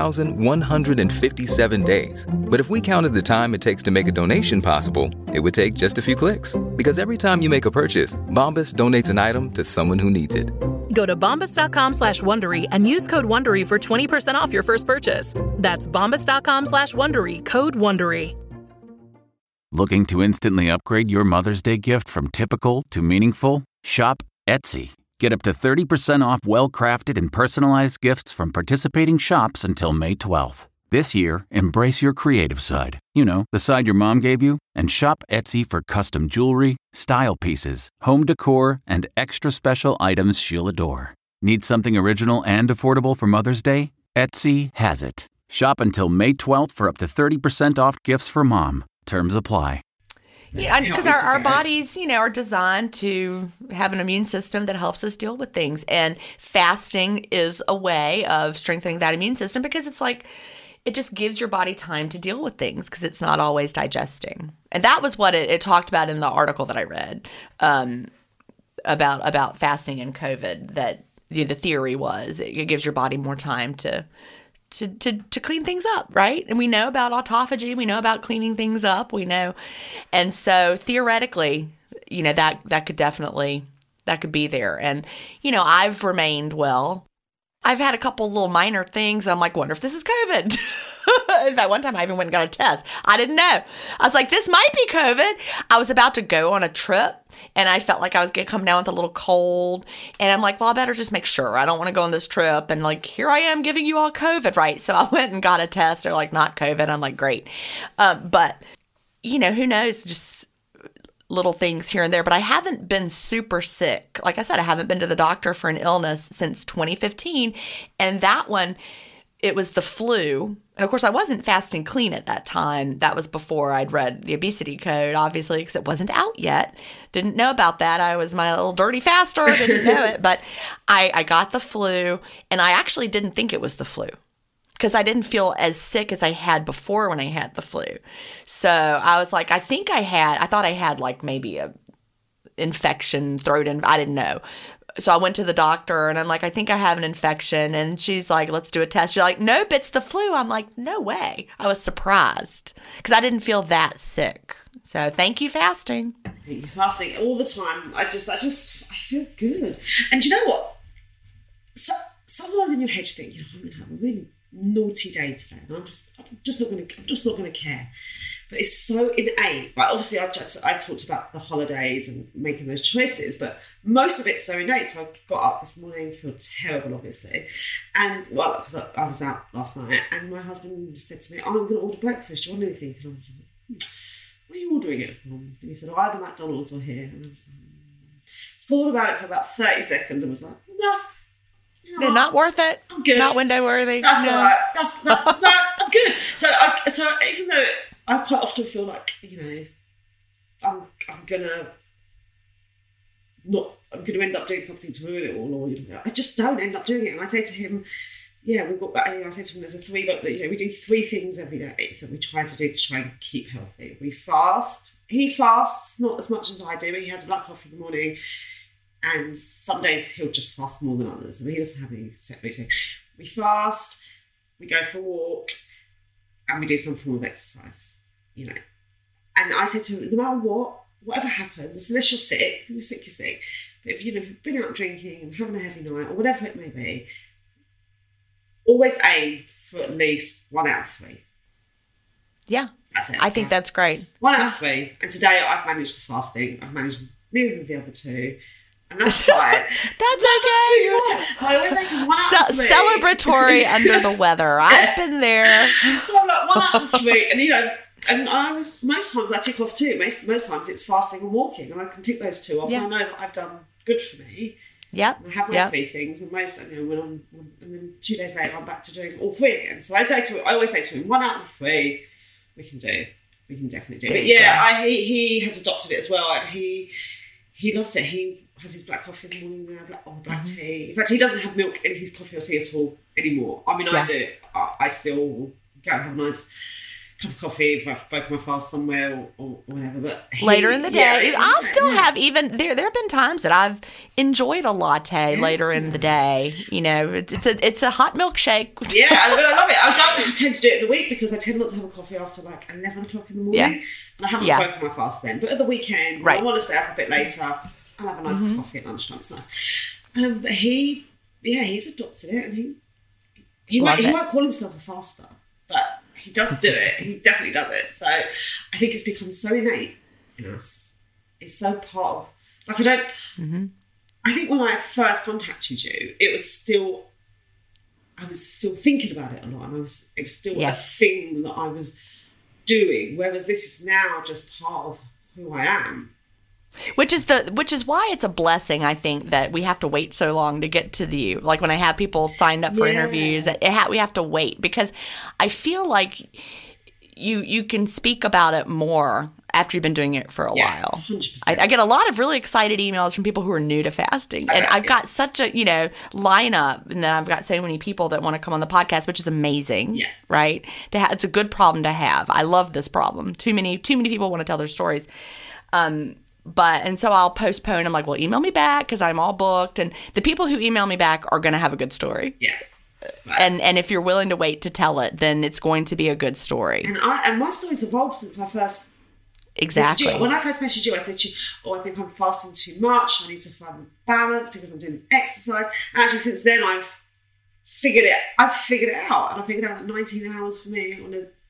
1,157 days. But if we counted the time it takes to make a donation possible, it would take just a few clicks. Because every time you make a purchase, Bombas donates an item to someone who needs it. Go to bombas.com/Wondery and use code Wondery for 20% off your first purchase. That's bombas.com/Wondery, code Wondery. Looking to instantly upgrade your Mother's Day gift from typical to meaningful? Shop Etsy. Get up to 30% off well-crafted and personalized gifts from participating shops until May 12th. This year, embrace your creative side. The side your mom gave you. And shop Etsy for custom jewelry, style pieces, home decor, and extra special items she'll adore. Need something original and affordable for Mother's Day? Etsy has it. Shop until May 12th for up to 30% off gifts for mom. Terms apply. Yeah, because our bodies, are designed to have an immune system that helps us deal with things. And fasting is a way of strengthening that immune system because it just gives your body time to deal with things because it's not always digesting. And that was what it talked about in the article that I read about fasting and COVID, that the theory was it gives your body more time to clean things up, right? And we know about autophagy, we know about cleaning things up, we know. And so theoretically, that could be there. And, I've remained well. I've had a couple little minor things. I'm like, wonder if this is COVID. In fact, one time I even went and got a test. I didn't know. I was like, this might be COVID. I was about to go on a trip, and I felt like I was going to come down with a little cold. And I'm like, well, I better just make sure. I don't want to go on this trip. And like, here I am giving you all COVID, right? So I went and got a test. They're like, not COVID. I'm like, great. But, who knows? Just little things here and there, but I haven't been super sick. Like I said, I haven't been to the doctor for an illness since 2015. And that one, it was the flu. And of course, I wasn't fasting clean at that time. That was before I'd read the obesity code, obviously, because it wasn't out yet. Didn't know about that. I was my little dirty faster. Didn't know it. But I got the flu, and I actually didn't think it was the flu, because I didn't feel as sick as I had before when I had the flu. So I was like, I thought I had like maybe a infection, I didn't know. So I went to the doctor, and I'm like, I think I have an infection. And she's like, let's do a test. She's like, nope, it's the flu. I'm like, no way. I was surprised because I didn't feel that sick. So thank you, fasting. Thank you, fasting all the time. I feel good. And you know what? Sometimes in your head you think, I'm going to have a really naughty day today, and I'm just not going to care. But it's so innate. Like, obviously, I talked about the holidays and making those choices, but most of it's so innate. So I got up this morning, feel terrible, obviously, and because I was out last night, and my husband said to me, "I'm going to order breakfast. Do you want anything?" And I was like, "Where are you ordering it from?" And he said, "Either McDonald's or here." And I was like, thought about it for about 30 seconds and was like, "No. They're not worth it. I'm good. Not window worthy. That's no. all right. No, I'm good." So even though I quite often feel like, I'm gonna end up doing something to ruin it all, or I just don't end up doing it. And I say to him, I say to him, there's we do 3 things every day that we try to do to try and keep healthy. We fast. He fasts not as much as I do. He has black coffee in the morning. And some days he'll just fast more than others. I mean, he doesn't have any set routine. We fast, we go for a walk, and we do some form of exercise, And I said to him, no matter whatever happens, unless you're sick, you're sick. But if you've been out drinking and having a heavy night, or whatever it may be, always aim for at least 1 out of 3. Yeah. That's it. I think that's great. 1 out of 3. And today I've managed the fasting. I've managed neither of the other 2. And that's fine. That's okay. I always say to 1 out of 3. Celebratory under the weather. I've been there. So I'm like 1 out of 3. And most times I tick off 2. Most times it's fasting and walking. And I can tick those 2 off. Yeah. And I know that I've done good for me. Yep. And I have my 3 things. And and then 2 days later I'm back to doing all 3 again. So I always say to him, 1 out of 3 we can do. We can definitely do. But yeah, he has adopted it as well. And he loves it. He has his black coffee in the morning now, black tea. In fact, he doesn't have milk in his coffee or tea at all anymore. I mean, I do. I still go and have a nice cup of coffee if I've broken my fast somewhere or whatever. But later in the day, I'll still have there have been times that I've enjoyed a latte later in the day. It's a hot milkshake. Yeah, I love it. I don't tend to do it in the week because I tend not to have a coffee after like 11 o'clock in the morning. Yeah. And I haven't broken my fast then. But at the weekend, I want to stay up a bit later. I'll have a nice coffee at lunchtime. It's nice. But he's adopted it, and he won't call himself a faster, but he does do it. He definitely does it. So I think it's become so innate in us. It's so part of I don't. Mm-hmm. I think when I first contacted you, I was still thinking about it a lot, and it was still a thing that I was doing. Whereas this is now just part of who I am. Which is why it's a blessing, I think, that we have to wait so long to get to you. Like when I have people signed up for interviews, we have to wait because I feel like you can speak about it more after you've been doing it for a while. 100%. I get a lot of really excited emails from people who are new to fasting. And I've got such a, lineup, and then I've got so many people that want to come on the podcast, which is amazing, right? It's a good problem to have. I love this problem. Too many people want to tell their stories. And so I'll postpone. I'm like, well, email me back because I'm all booked. And the people who email me back are going to have a good story. Yeah. Right. And if you're willing to wait to tell it, then it's going to be a good story. And my story's evolved since I first... Exactly. When I first messaged you, I said to you, I think I'm fasting too much. I need to find the balance because I'm doing this exercise. And actually, since then, I've figured it out. And I figured out that 19 hours for me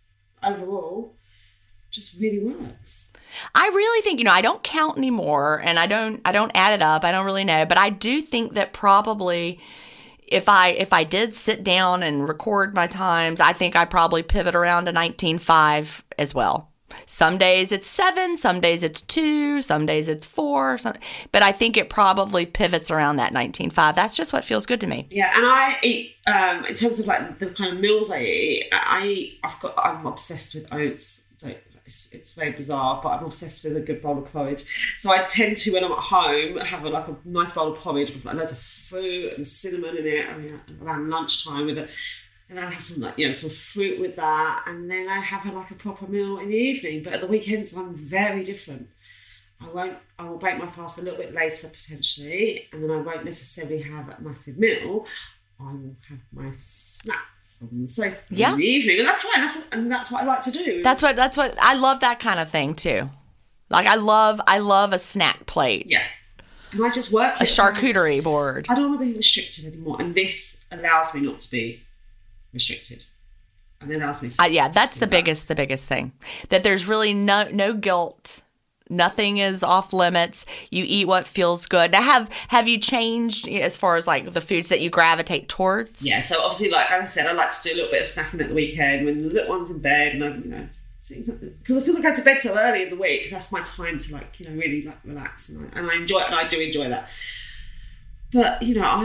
overall just really works. I really think, I don't count anymore, and I don't add it up. I don't really know. But I do think that probably if I did sit down and record my times, I think I probably pivot around to 19.5 as well. Some days it's 7, some days it's 2, some days it's 4, but I think it probably pivots around that 19.5. That's just what feels good to me. Yeah, and I eat, in terms of like the kind of meals I eat, I'm obsessed with oats. So it's very bizarre, but I'm obsessed with a good bowl of porridge. So I tend to, when I'm at home, have a nice bowl of porridge with loads of fruit and cinnamon in it around lunchtime and then I have some fruit with that, and then I have a proper meal in the evening. But at the weekends, I'm very different. I will break my fast a little bit later potentially, and then I won't necessarily have a massive meal. I will have my snacks on the sofa in the evening, and that's fine. That's what I like to do. That's what I love, that kind of thing too. Like I love a snack plate. Yeah. And I just work a charcuterie board. I don't want to be restricted anymore, and this allows me not to be restricted, and it allows me to that's the biggest thing, that there's really no guilt, nothing is off limits. You eat what feels good. Now, have you changed as far as like the foods that you gravitate towards? Yeah, so obviously, like I said, I like to do a little bit of snacking at the weekend when the little one's in bed, and I'm because I go to bed so early in the week. That's my time to really relax, and I enjoy it, and I do enjoy that. But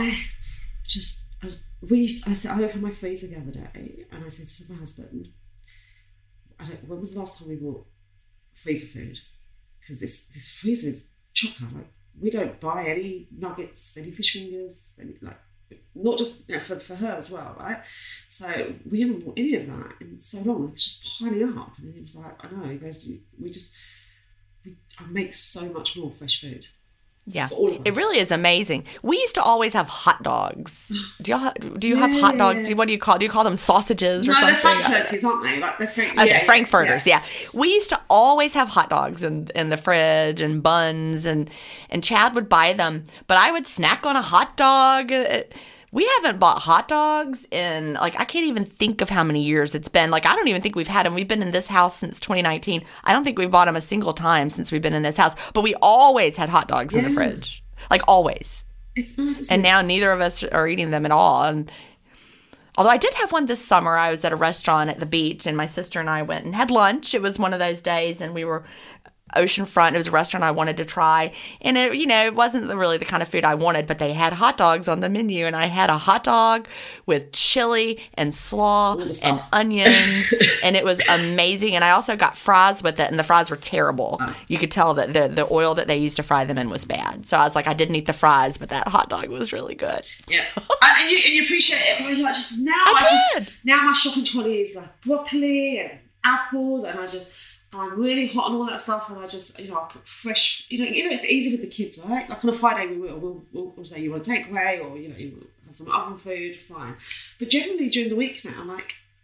I opened my freezer the other day, and I said to my husband, when was the last time we bought freezer food? Because this freezer is chocker. Like, we don't buy any nuggets, any fish fingers, not just for her as well, right? So we haven't bought any of that in so long. It's just piling up, and he was like, I know. He goes, I make so much more fresh food. Yeah, it really is amazing. We used to always have hot dogs. Do you have hot dogs? What do you call them, sausages or something? No, they're frankfurters, aren't they? Like they're frankfurters. Yeah. We used to always have hot dogs in the fridge and buns, and Chad would buy them, but I would snack on a hot dog. We haven't bought hot dogs in, I can't even think of how many years it's been. I don't even think we've had them. We've been in this house since 2019. I don't think we've bought them a single time since we've been in this house. But we always had hot dogs in the fridge. Always. It's mad, and now neither of us are eating them at all. And although I did have one this summer. I was at a restaurant at the beach, and my sister and I went and had lunch. It was one of those days, and we were oceanfront. It was a restaurant I wanted to try, and it wasn't really the kind of food I wanted, but they had hot dogs on the menu, and I had a hot dog with chili and slaw and onions, and it was amazing. And I also got fries with it, and the fries were terrible. You could tell that the oil that they used to fry them in was bad. So I was like, I didn't eat the fries, but that hot dog was really good. Yeah, and you appreciate it. But now my shopping trolley is like broccoli and apples, and I'm really hot on all that stuff, and I just, I cook fresh. It's easy with the kids, right? Like on a Friday, we'll say you want a takeaway, or you want have some oven food, fine. But generally during the week now,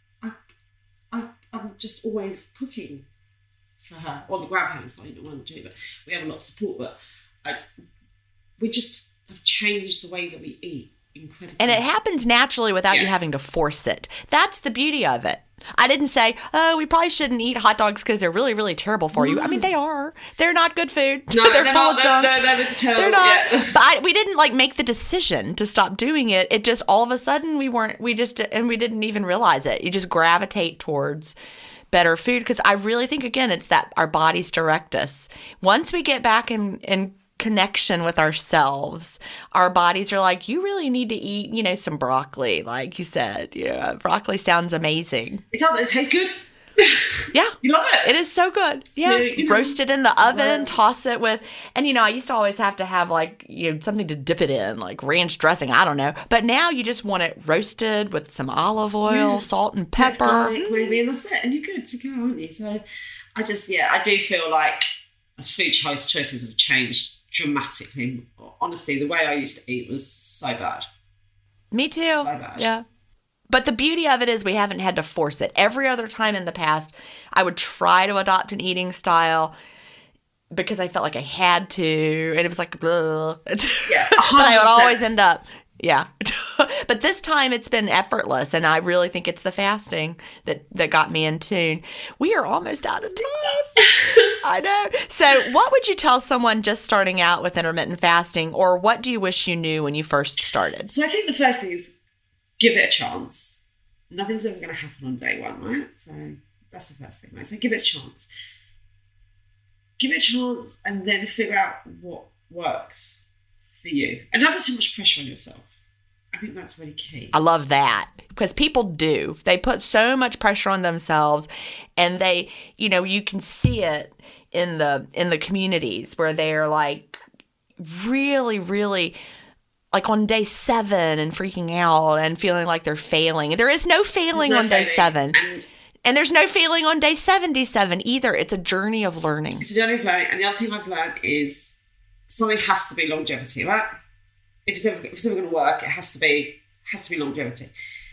I'm just always cooking for her, or the grandparents, one of the two. But we have a lot of support. But we just have changed the way that we eat incredibly, and it happens naturally without you having to force it. That's the beauty of it. I didn't say, we probably shouldn't eat hot dogs because they're really, really terrible for you. I mean, they are. They're not good food. No, they're full of junk. They're terrible. They're not. Yeah. But we didn't make the decision to stop doing it. It just all of a sudden we didn't even realize it. You just gravitate towards better food, because I really think, again, it's that our bodies direct us. Once we get back in connection with ourselves, our bodies are like, you really need to eat, some broccoli, like you said. Broccoli sounds amazing. It does. It tastes good. Yeah. You love it. It is so good. Yeah. So, roast it in the oven, toss it with, and I used to always have to have something to dip it in, like ranch dressing, I don't know. But now you just want it roasted with some olive oil, salt and pepper. Maybe, and that's it. And you're good to go, aren't you? So I do feel like food choices have changed dramatically. Honestly, the way I used to eat was so bad. Me too. So bad. Yeah. But the beauty of it is we haven't had to force it. Every other time in the past, I would try to adopt an eating style because I felt like I had to, and it was like, ugh. Yeah, but I would always end up, yeah. But this time it's been effortless, and I really think it's the fasting that got me in tune. We are almost out of time. I know. So what would you tell someone just starting out with intermittent fasting, or what do you wish you knew when you first started? So I think the first thing is give it a chance. Nothing's ever going to happen on day one, right? So that's the first thing, right? So give it a chance. Give it a chance and then figure out what works for you. And don't put too much pressure on yourself. I think that's really key. I love that because people do. They put so much pressure on themselves, and they, you can see it in the communities where they're like really, really like on day 7 and freaking out and feeling like they're failing. There is no failing on day 7. And there's no failing on day 77 either. It's a journey of learning. It's a journey of learning. And the other thing I've learned is something has to be longevity, right? If it's ever going to work, it has to be longevity.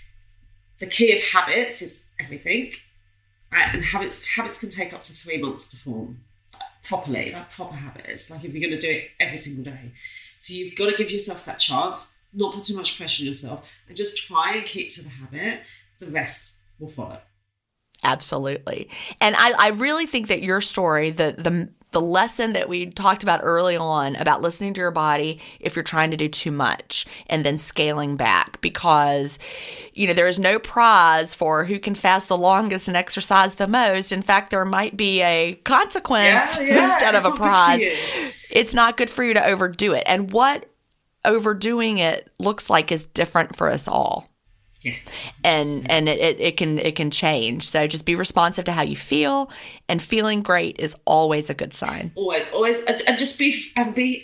The key of habits is everything. Right? And habits can take up to 3 months to form properly, like proper habits. Like if you're going to do it every single day. So you've got to give yourself that chance, not put too much pressure on yourself, and just try and keep to the habit. The rest will follow. Absolutely. And I really think that your story, the lesson that we talked about early on about listening to your body if you're trying to do too much and then scaling back, because, there is no prize for who can fast the longest and exercise the most. In fact, there might be a consequence instead of a prize. It's not good for you to overdo it. And what overdoing it looks like is different for us all. Yeah. And it can change. So just be responsive to how you feel, and feeling great is always a good sign. Always, and just be ready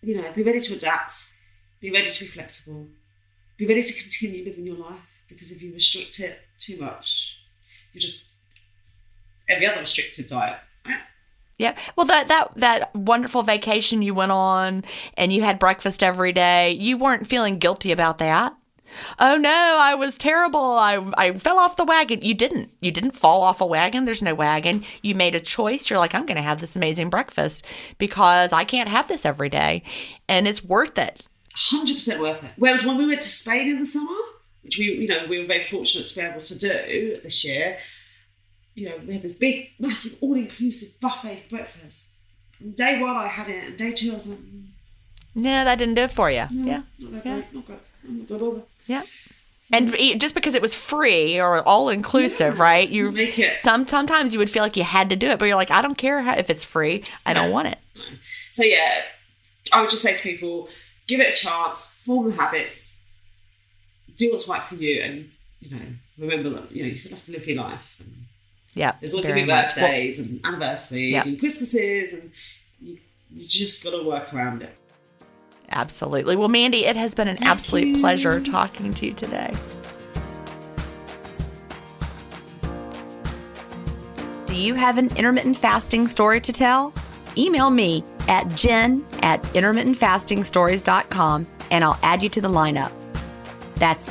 to adapt. Be ready to be flexible. Be ready to continue living your life, because if you restrict it too much, you're just every other restrictive diet. Yeah. Well, that wonderful vacation you went on and you had breakfast every day, you weren't feeling guilty about that. Oh no, I was terrible. I fell off the wagon. You didn't fall off a wagon. There's no wagon. You made a choice. You're like, I'm going to have this amazing breakfast because I can't have this every day. And it's worth it. 100% worth it. Whereas when we went to Spain in the summer, which we were very fortunate to be able to do this year, we had this big, massive, all-inclusive buffet for breakfast. And day 1 I had it, and day 2 I was like, no, that didn't do it for you. No, not great. Not good over. Yeah. And just because it was free or all-inclusive, right? Sometimes you would feel like you had to do it, but you're like, I don't care if it's free. I don't want it. No. So yeah, I would just say to people, give it a chance, form the habits, do what's right for you, and remember that you still have to live your life. And there's always going to be birthdays and anniversaries and Christmases, and you just got to work around it. Absolutely. Well, Mandy, it has been an absolute pleasure talking to you today. Do you have an intermittent fasting story to tell? Email me at jen@intermittentfastingstories.com and I'll add you to the lineup. That's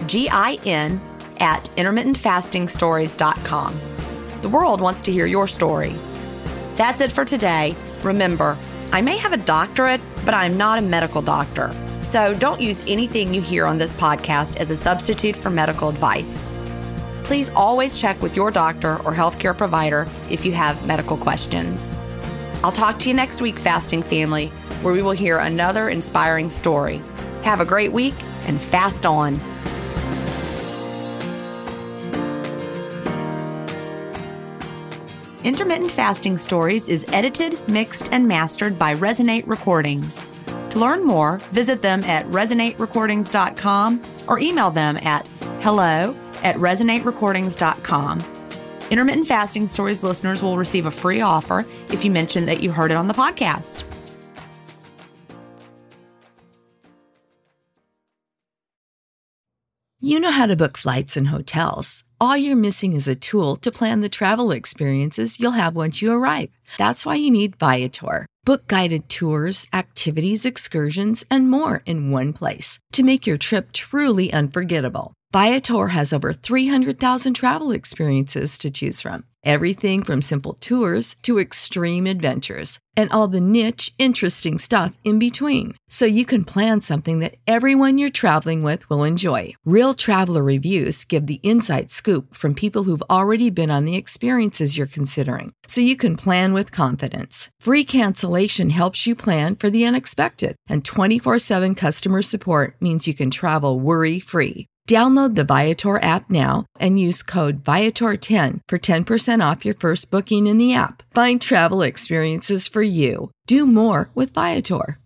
GIN@intermittentfastingstories.com. The world wants to hear your story. That's it for today. Remember, I may have a doctorate, but I'm not a medical doctor. So don't use anything you hear on this podcast as a substitute for medical advice. Please always check with your doctor or healthcare provider if you have medical questions. I'll talk to you next week, Fasting Family, where we will hear another inspiring story. Have a great week and fast on. Intermittent Fasting Stories is edited, mixed, and mastered by Resonate Recordings. To learn more, visit them at resonaterecordings.com or email them at hello@resonaterecordings.com. Intermittent Fasting Stories listeners will receive a free offer if you mention that you heard it on the podcast. You know how to book flights and hotels. All you're missing is a tool to plan the travel experiences you'll have once you arrive. That's why you need Viator. Book guided tours, activities, excursions, and more in one place to make your trip truly unforgettable. Viator has over 300,000 travel experiences to choose from. Everything from simple tours to extreme adventures and all the niche, interesting stuff in between. So you can plan something that everyone you're traveling with will enjoy. Real traveler reviews give the inside scoop from people who've already been on the experiences you're considering. So you can plan with confidence. Free cancellation helps you plan for the unexpected. And 24/7 customer support means you can travel worry-free. Download the Viator app now and use code Viator10 for 10% off your first booking in the app. Find travel experiences for you. Do more with Viator.